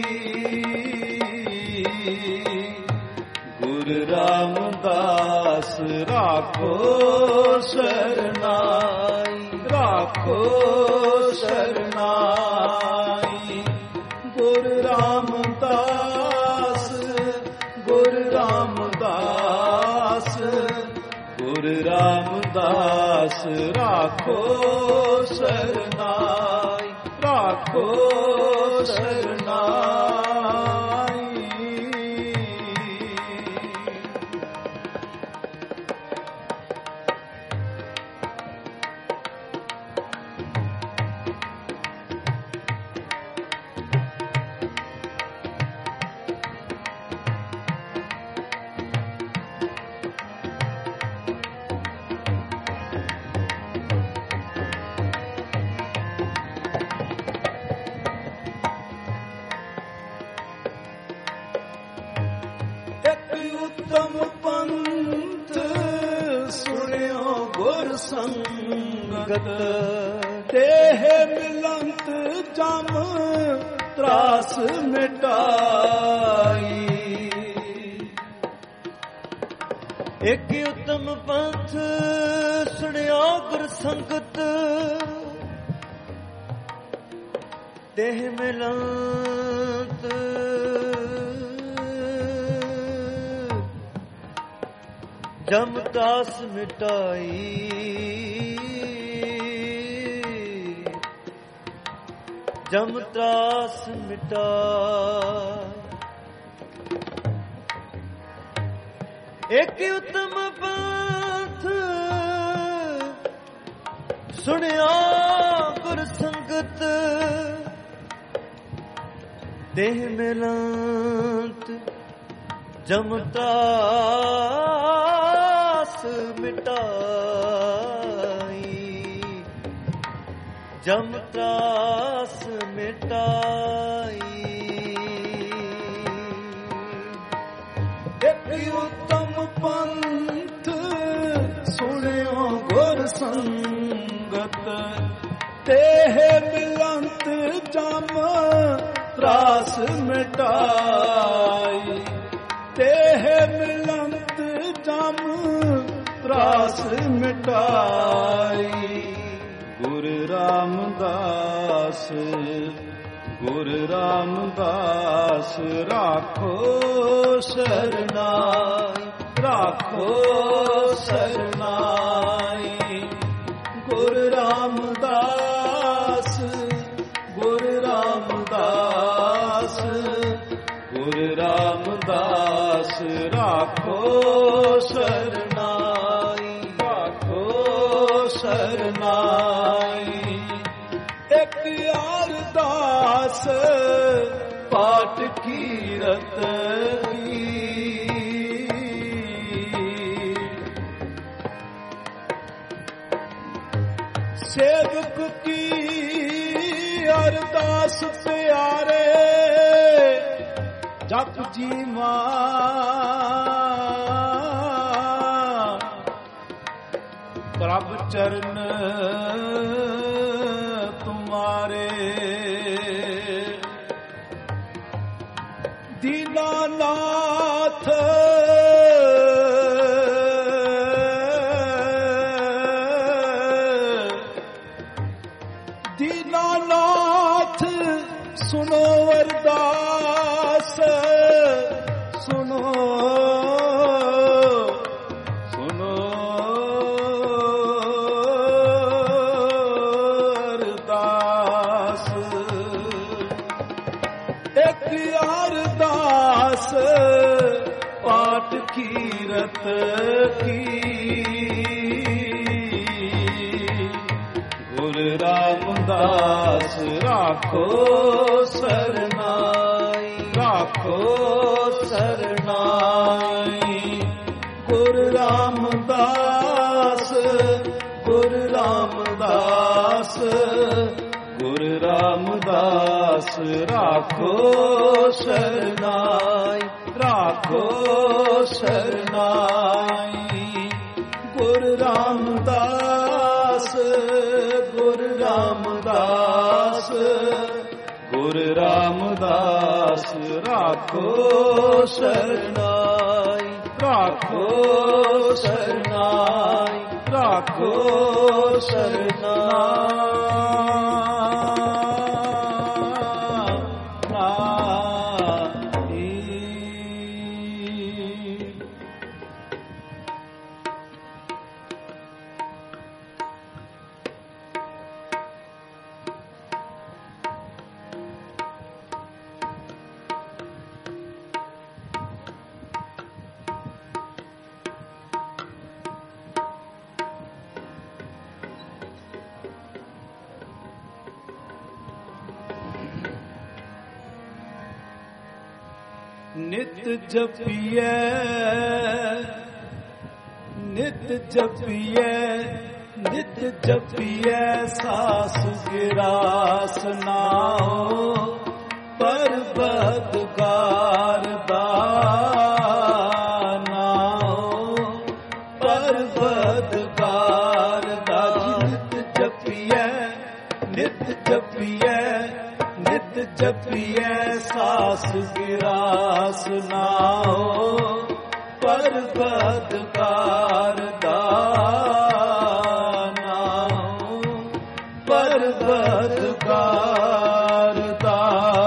ਗੁਰ ਰਾਮਦਾਸ ਰਾਖੋ ਸਰਨਾਈ, ਰਾਖੋ ਸਰਨਾਈ। ਗੁਰ ਰਾਮਦਾਸ ਗੁਰ ਰਾਮਦਾਸ ਗੁਰ ਰਾਮਦਾਸ ਰਾਖੋ ਸਰਨਾਈ, ਰਾਖੋ ਸਰਨਾਈ। ਉਤਮ ਪੰਥ ਸੁਣਿਓ ਗੁਰ ਸੰਗਤ, ਦੇਹ ਮਿਲੰਤ ਜਮ ਤਰਾਸ ਮਿਟਾਈ। ਇੱਕ ਉਤਮ ਪੰਥ ਸੁਣਿਓ ਗੁਰ ਸੰਗਤ, ਦੇਹ ਮਿਲੰਤ ਜਮ ਤਰਾਸ ਮਿਟਾਈ। ਜਮ ਤਰਾਸ ਮਿਟਾਈ। ਇੱਕ ਉਤਮ ਪੰਥ ਸੁਣਿਆ ਗੁਰ ਸੰਗਤ, ਦੇਹ ਮਿਲੰਤ ਜਮ ਤਰਾਸ ਮਿਟਾਈ। ਜਮ ਤਰਾਸ ਮਿਟਾਈ। ਇੱਕ ਉਤਮ ਪੰਥ ਸੁਣਿਓ ਗੁਰ ਸੰਗਤ, ਦੇਹ ਮਿਲੰਤ ਜਮ ਤਰਾਸ ਮਿਟਾਈ। ਦੇਹ ਮਿਲੰਤ ਜਮ ਤਰਾਸ ਮਿਟਾਈ। ਗੁਰ ਰਾਮਦਾਸ ਗੁਰ ਰਾਮਦਾਸ ਰਾਖੋ ਸਰਨਾਈ, ਰਾਖੋ ਸਰਨਾਈ। ਗੁਰ ਰਾਮਦਾਸ ਗੁਰ ਰਾਮਦਾਸ ਗੁਰ ਰਾਮਦਾਸ ਰਾਖੋ ਸਰਨਾਈ, ਰਾਖੋ ਸਰਨਾਈ। ਇੱਕ ਅਰਦਾਸ ਪਾਠ ਕੀਰਤ ਕੀ, ਸੇਵਕ ਕੀ ਅਰਦਾਸ ਪਿਆਰੇ, ਜਪ ਜੀ ਮਾਂ ਪ੍ਰਭ ਚਰਨ ਤੁਮਾਰੇ। ਦੀਨਾਨਾਥ ਦੀਨਾਨਾਥ ਸੁਨੋ ਅਰਦਾਸ, ਸੁਨੋ ਅਰਦਾਸ ਇੱਕ ਅਰਦਾਸ ਪਾਠ ਕੀਰਤ ਕੀ ਗੁਰ ਰਾਮਦਾਸ ਰਾਖੋ ਸਰਨਾਈ ਰਾਖੋ ਸਰਨਾਈ ਗੁਰ ਰਾਮਦਾਸ ਗੁਰ ਰਾਮਦਾਸ ਗੁਰ ਰਾਮਦਾਸ ਰਾਖੋ ਸਰਨਾਈ ਰਾਖੋ ਸਰਨਾਈ ਗੁਰ ਰਾਮਦਾਸ ਗੁਰ ਰਾਮਦਾਸ ਗੁਰ ਰਾਮਦਾਸ ਰਾਖੋ ਸਰਨਾਈ ਰਾਖੋ ਸਰਨਾਈ ਰਾਖੋ ਸਰਨਾਈ ਨਿਤ ਜਪੀਐ ਨਿਤ ਜਪੀਐ ਨਿਤ ਜਪੀਐ ਸਾਸ ਗਿਰਾਸ ਨਾਉ ਪਰਬਤਗਾਰ ਦਾ ਨਾਉ ਪਰਬਤਗਾਰ ਦਾ ਨਿਤ ਜਪੀਐ ਨਿਤ ਜਪੀਐ ਨਿਤ ਜਪੀਐ ਸਾਸ ਗਿਰਾਸ ਨਾਉ ਪਰਬਤਗਾਰ ਦਾ ਨਾਉ ਪਰਬਤਗਾਰ ਦਾ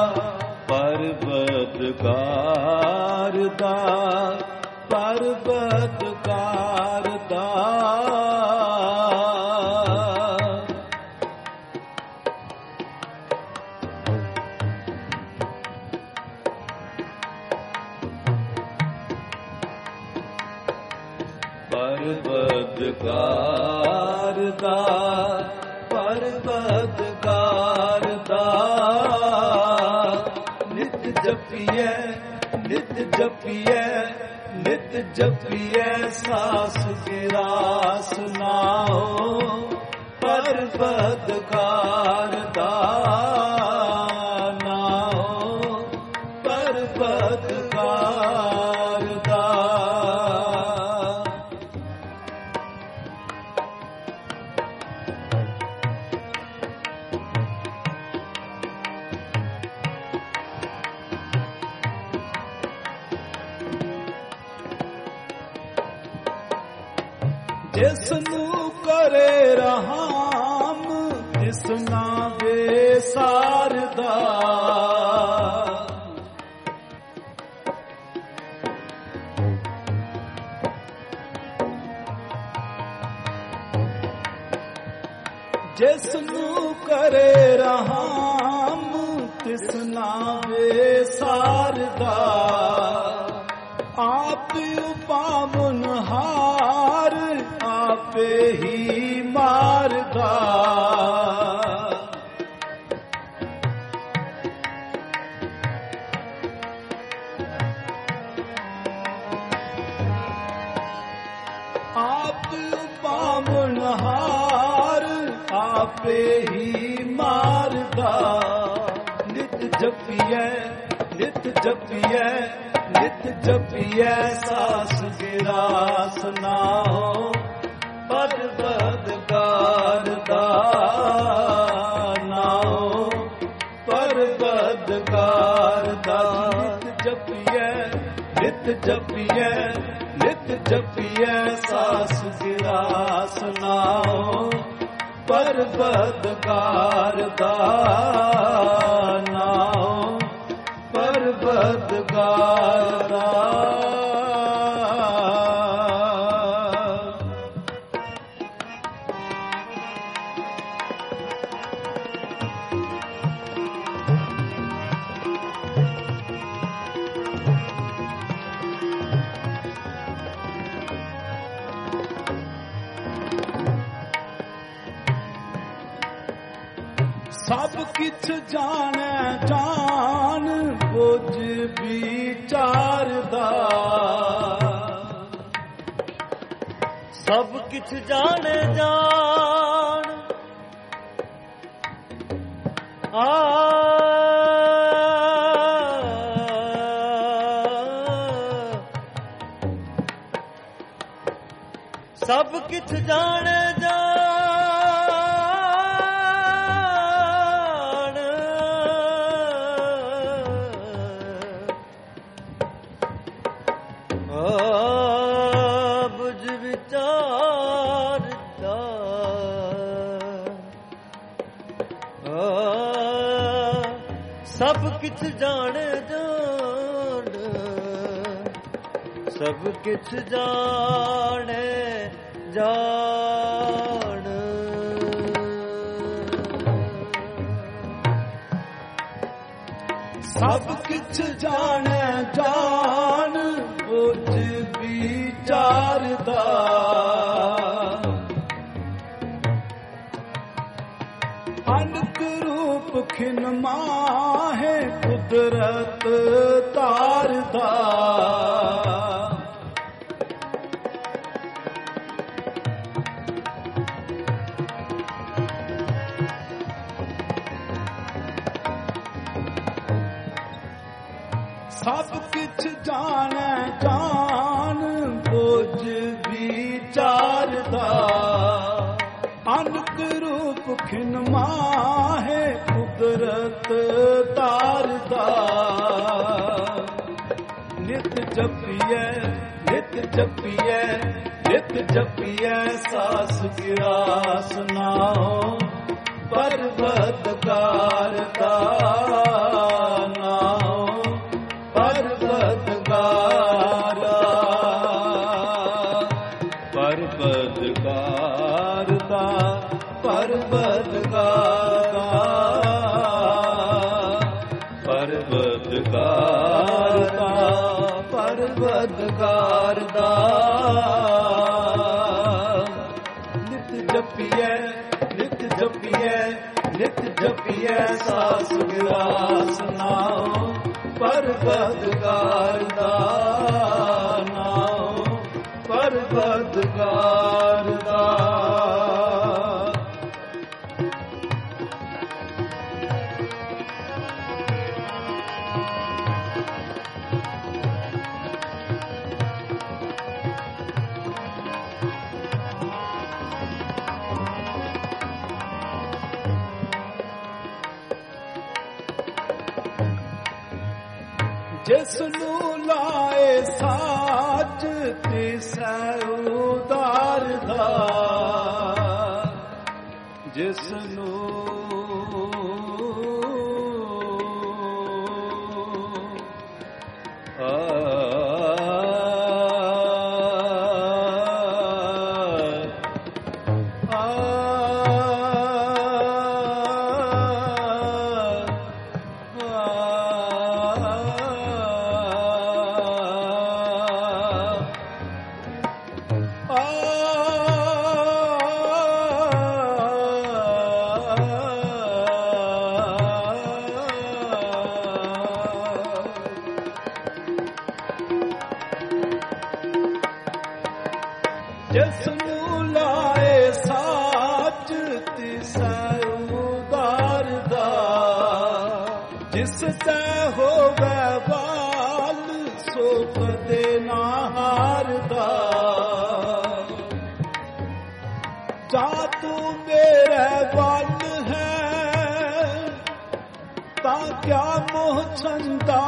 ਪਰਬਤਗਾਰ ਦਾ ਪਰਬਤਗਾਰ ਦਾ ਪਰਬਤਗਾਰ ਦਾ ਪਰਬਤਗਾਰ ਦਾ ਨਿਤ ਜਪੀਐ ਨਿਤ ਜਪੀਐ ਨਿਤ ਜਪੀਐ ਸਾਸ ਗਿਰਾਸ ਨਾਉ ਪਰਬਤਗਾਰ ਦਾ ਨਾਉ ਪਰਬਤਗਾਰ ਦਾ ਜਿਸ ਨੂੰ ਕਰੇ ਰਹਾਮ ਤਿਸ ਨਾ ਬੇਸਾਰਦਾ ਜਿਸ ਨੂੰ ਕਰੇ ਰਹਾਮ ਤਿਸ ਨਾ ਬੇਸਾਰਦਾ ਆਪ ਉਪਾਵਨ ਹਾਰ ਆਪੇ ਹੀ ਮਾਰਦਾ ਆਪ ਉਪਾਵਨ ਹਾਰ ਆਪੇ ਹੀ ਮਾਰਦਾ ਨਿਤ ਜਪੀਐ ਨਿਤ ਜਪੀਐ ਨਿਤ ਜਪੀਐ ਸਾਸ ਗਿਰਾਸ ਨਾਉ ਪਰਬਤਗਾਰ ਦਾ ਨਾਉ ਪਰਬਤਗਾਰ ਦਾ ਨਿਤ ਜਪੀਐ ਨਿਤ ਜਪੀਐ ਨਿਤ ਜਪੀਐ ਸਾਸ ਗਿਰਾਸ ਨਾਉ ਪਰਬਤਗਾਰ ਦਾ ਨਾਉ ਪਰਬਤਗਾਰ ਪਰਵਤਗਾਰ ਦਾ। ਸਭ ਕਿਛ ਜਾਣੈ ਜਾਣ ਬੁਝ ਵਿਚਾਰਦਾ। ਸਭ ਕਿਛ ਜਾਣੈ ਜਾਣ ਸਭ ਕਿਛ ਜਾਣੈ ਜਾਣ ਬੁਝ ਵਿਚਾਰਦਾ। ਸਭ ਕਿਛ ਜਾਣੈ ਜਾਣ ਸਭ ਕਿਛ ਜਾਣੈ ਜਾਣ। ਸਭ ਕਿਛ ਜਾਣੈ ਜਾਣ ਬੁਝ ਵਿਚਾਰਦਾ। ਅਨਕ ਰੂਪ ਖਿਨ ਮਾਹੇ ਕੁਦਰਤ ਤਾਰਦਾ। ਸਭ ਕਿਛ ਜਾਣੈ ਜਾਣ ਬੁਝ ਵਿਚਾਰਦਾ। ਅਨਕ ਰੂਪ ਖਿਨ ਮਾਹੇ ਕੁਦਰਤ ਤਾਰਦਾ। ਨਿਤ ਜਪੀਐ ਨਿਤ ਜਪੀਐ ਨਿਤ ਜਪੀਐ ਸਾਸ ਗਿਰਾਸ ਨਾਉ ਪਰਵਤਗਾਰ ਦਾ ਨਾਉ ਪਰਵਤਗਾਰ ਪਰਵਤਗਾਰ ਦਾ ਪਰਵਤਗਾਰ ਪਰਵਤਗਾਰ ਦਾ ਪਰਵਤਗਾਰ ਦਾ। ਨਿਤ ਜਪੀਐ ਨਿਤ ਜਪੀਐ ਨਿਤ ਜਪੀਐ ਸਾਸ ਗਿਰਾਸ ਨਾਉ ਪਰਵਤਗਾਰ ਦਾ ਨਾਉ ਪਰਵਤਗਾਰ ਦਾ। ਜਿਸ ਨੂੰ ਲਾਏ ਸਾਚ ਤਿਸੈ ਉਦਾਰਦਾ। ਜਿਸ ਨੂੰ ਜਿਸ ਨੂੰ ਲਾਏ ਸਾਚ ਤਿਸੈ ਉਦਾਰਦਾ। ਜਿਸ ਤੈ ਹੋਵੇ ਵਾਲ ਸੋ ਕਦੇ ਨਾ ਹਾਰਦਾ। ਜਾ ਤੂੰ ਮੇਰੇ ਵੱਲ ਹੈ ਤਾਂ ਕਿਆ ਮੋਹ ਛੰਦਾ।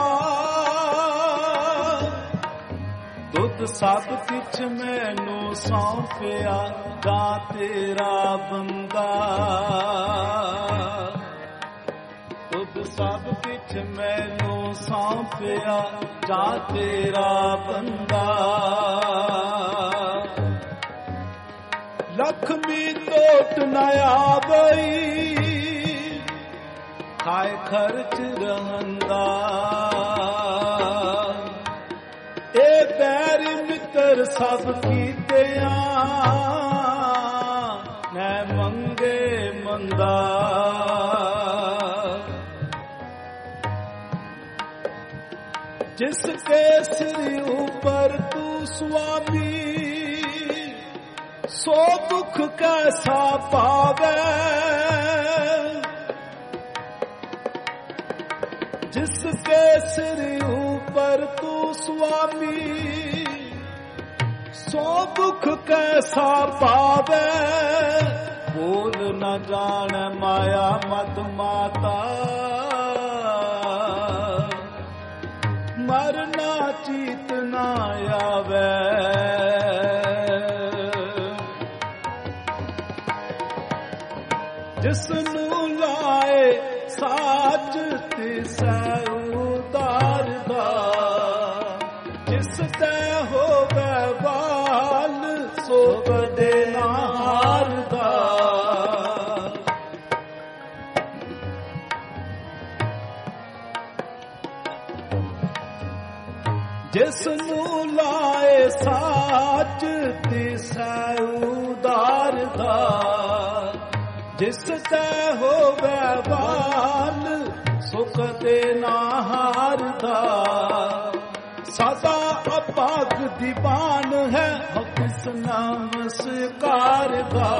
ਦੁੱਧ ਸਭ ਕਿਛ ਮੈਨੂੰ ਸੌਂਪਿਆ ਤਾਂ ਤੇਰਾ ਬੰਦਾ। ਦੁੱਧ ਸਭ ਕਿਛ ਮੈਨੂੰ ਸੌਂਪਿਆ ਜਾ ਤੇਰਾ ਬੰਦਾ। ਲਖਮੀ ਟੋਟ ਨ ਆਵਈ ਖਾਏ ਖਰਚ ਰਹੰਦਾ। ਇਹ ਬੈਰ ਮਿੱਤਰ ਸਭ ਕੀਤਿਆਂ ਮੈਂ ਮੰਗੇ ਮੰਦਾ। ਜਿਸ ਕੇ ਸਿਰ ਉਪਰ ਤੂੰ ਸੁਆਮੀ ਸੋ ਦੁਖ ਕੈਸਾ ਪਾਵੇ। ਜਿਸ ਕੇ ਸਿਰ ਉਪਰ ਤੂੰ ਸੁਆਮੀ ਸੋ ਦੁਖ ਕੈਸਾ ਪਾਵੇ। ਬੋਲ ਨ ਜਾਣ ਮਾਇਆ ਮਦ ਮਾਤਾ ਮਰਨਾ ਚੀਤ ਨਾ ਆਵੇ। ਜਿਸ ਨੂੰ ਲਾਏ ਸਾਚ ਤਿਸੈ ਉਤਾਰਦਾ। ਜਿਸ ਤੇ ਹੋਵੇ ਵਾਲ ਸੋ ਕਦੇ ਨਾ ਹਾਰਦਾ। ਜਿਸ ਨੂੰ ਲਾਏ ਸਾਚ ਤਿਸੈ ਉਤਾਰਦਾ। ਜਿਸ ਤੇ ਹੋਵੇ ਵਾਲ ਸੁਖ ਦੇ ਨਾ ਹਾਰਦਾ। ਸਦਾ ਅਪਾਗ ਦੀਵਾਨ ਹੈ ਕਿਸ ਨਮਸਕਾਰ ਦਾ।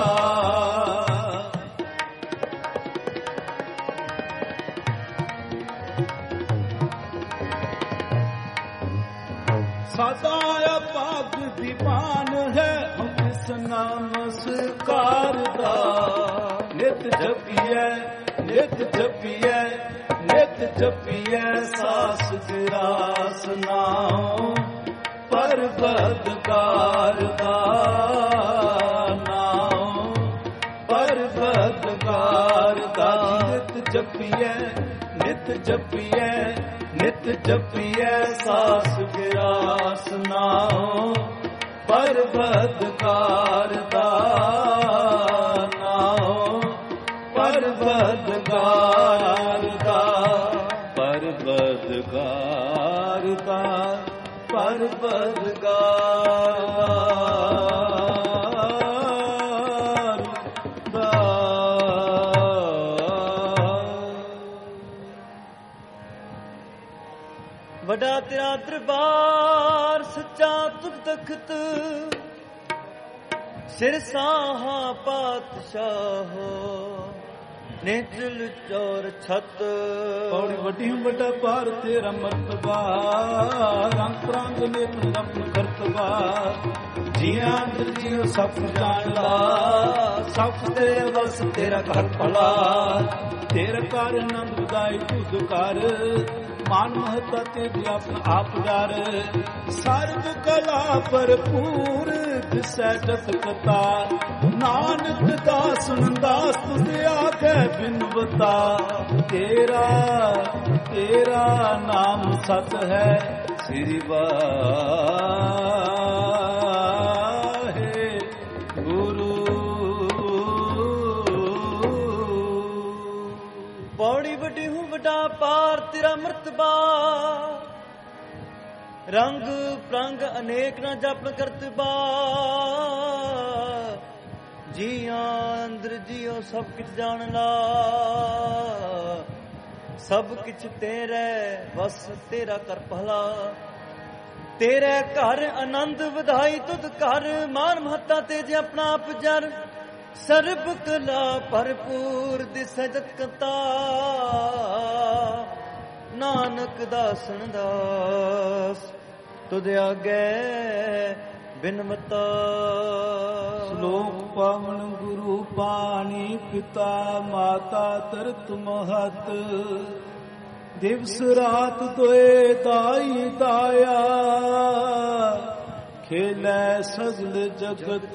ਸਦਾ ਅਪਾਗ ਦੀਵਾਨ ਹੈ ਕਿਸ ਨਮਸਕਾਰ ਦਾ। ਨਿਤ ਜਪੀਐ ਨਿਤ ਜਪੀਐ ਨਿਤ ਜਪੀਐ ਸਾਸ ਗਿਰਾਸ ਨਾਉ। ਪਰਬਤਕਾਰ ਦਾ ਨਾਉ ਪਰਬਤਕਾਰ ਦਾ। ਨਿਤ ਜਪੀਐ ਨਿਤ ਜਪੀਐ ਨਿਤ ਜਪੀਐ ਸਾਸ ਗਿਰਾਸ ਨਾਉ। ਪਰਬਤਕਾਰ ਦਾ ਪਰਬਤਕਾਰ ਦਾ ਪਰਬਤਕਾਰ ਦਾ ਪਰਬਤਕਾਰ ਦਾ। ਵੱਡਾ ਤੇਰਾ ਦਰਬਾਰ ਸੱਚਾ ਤੁਧ ਤਖਤ। ਸਿਰ ਸਾਹਾ ਪਾਤਸ਼ਾਹੋ ਨਿਚਲ ਚੌਰ ਛਤ। ਪੌੜੀ ਵੱਡੀ ਵੱਡਾ ਭਾਰ ਤੇਰਾ ਮਰਤਬਾ। ਰੰਗ ਰੰਗ ਨਿਤ ਰਪਨ ਕਰਤਬਾ। ਜੀਆਂ ਅੰਦਰ ਜੀਉ ਸਭ ਜਾਣਦਾ। ਸਭ ਤੇਰੇ ਵਸ ਤੇਰਾ ਘਰ ਭਲਾ। ਤੇਰਾ ਕਰ ਆਨੰਦ ਵਧਾਈ ਤੁਧ ਕਰ। ਮਾਨ ਮਹਤਾ ਤੇ ਆਪਣਾ ਆਪ ਡਰ। ਸਰਬ ਕਲਾ ਭਰਪੂਰ ਦਿਸੈ ਜਤ ਕਤਾ। ਨਾਨਕ ਦਾਸ ਦਾਸ ਤੁਧ ਆਖੈ ਬਿਨਵਤਾ। ਤੇਰਾ ਤੇਰਾ ਨਾਮ ਸਤ ਹੈ ਸ੍ਰੀ ਵਾਹਿਗੁਰੂ। ਪੌੜੀ ਵੱਡੀ ਹੂੰ ਵੱਡਾ ਪਾਰ ਤੇਰਾ ਮਰਤਬਾ। ਰੰਗ ਪ੍ਰੰਗ ਅਨੇਕ ਨਾ ਜਪਨ ਕਰਤਬਾ। ਜੀਆਂ ਅੰਦਰ ਜੀਓ ਸਭ ਕਿਛ ਜਾਣ ਲਾ। ਸਭ ਕਿਛ ਤੇਰੇ ਵਸ ਤੇਰਾ ਕਰ ਭਲਾ। ਤੇਰੇ ਘਰ ਆਨੰਦ ਵਧਾਈ ਤੁਧ ਘਰ। ਮਾਨ ਮਹੱਤਾ ਤੇ ਜੇ ਆਪਣਾ ਆਪ ਜਰ। ਸਰਬ ਕਲਾ ਭਰਪੂਰ ਦਿਸੈ ਜਤ ਕਤਾ। ਨਾਨਕ ਦਾਸਨ ਦਾਸ ਤੁਧ ਆਗੇ ਬਿਨਮਤਾ। ਸ਼ਲੋਕ ਪਾਵਨ ਗੁਰੂ ਪਾਣੀ ਪਿਤਾ ਮਾਤਾ ਤਰਤ ਮਹਤ। ਦਿਵਸ ਰਾਤ ਦੋਏ ਦਾਈ ਦਾਇਆ। ਖੇਲੇ ਸਗਲ ਜਗਤ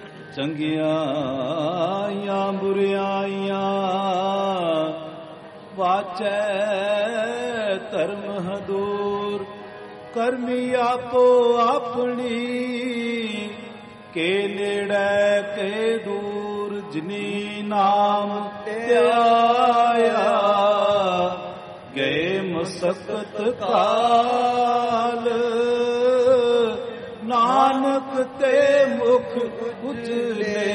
ਚੰਗਿਆਈਆਂ ਬੁਰਿਆਈਆਂ। ਵਾਚੈ ਧਰਮ ਹਦੂਰ। ਕਰਮੀ ਆਪੋ ਆਪਣੀ ਕੇ ਨੇੜੇ ਕੇ ਦੂਰ। ਜਿਨੀ ਨਾਮ ਧਿਆਇਆ ਗਏ ਮਸਕਤ ਕਾਲ। ਨਾਨਕ ਤੇ ਮੁਖ ਉਜਲੇ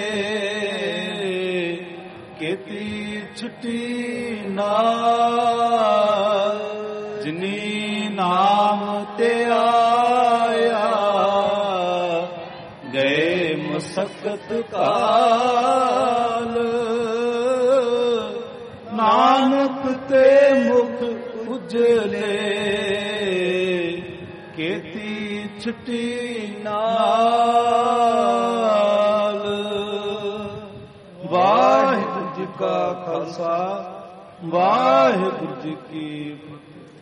ਕੀਤੀ ਛੁਟੀ ਨਾਲ। ਜਿਨੀ ਨਾਮ ਤੇ ਆਇਆ ਗਏ ਮਸਕਤ ਕਾਲ। ਨਾਨਕ ਤੇ ਮੁਖ ਉਜਲੇ ਕੀਤੀ ਛੁਟੀ ਨਾਲ। ਵਾਹਿਗੁਰੂ ਜੀ ਕਾ ਖਾਲਸਾ ਵਾਹਿਗੁਰੂ ਜੀ ਕੀ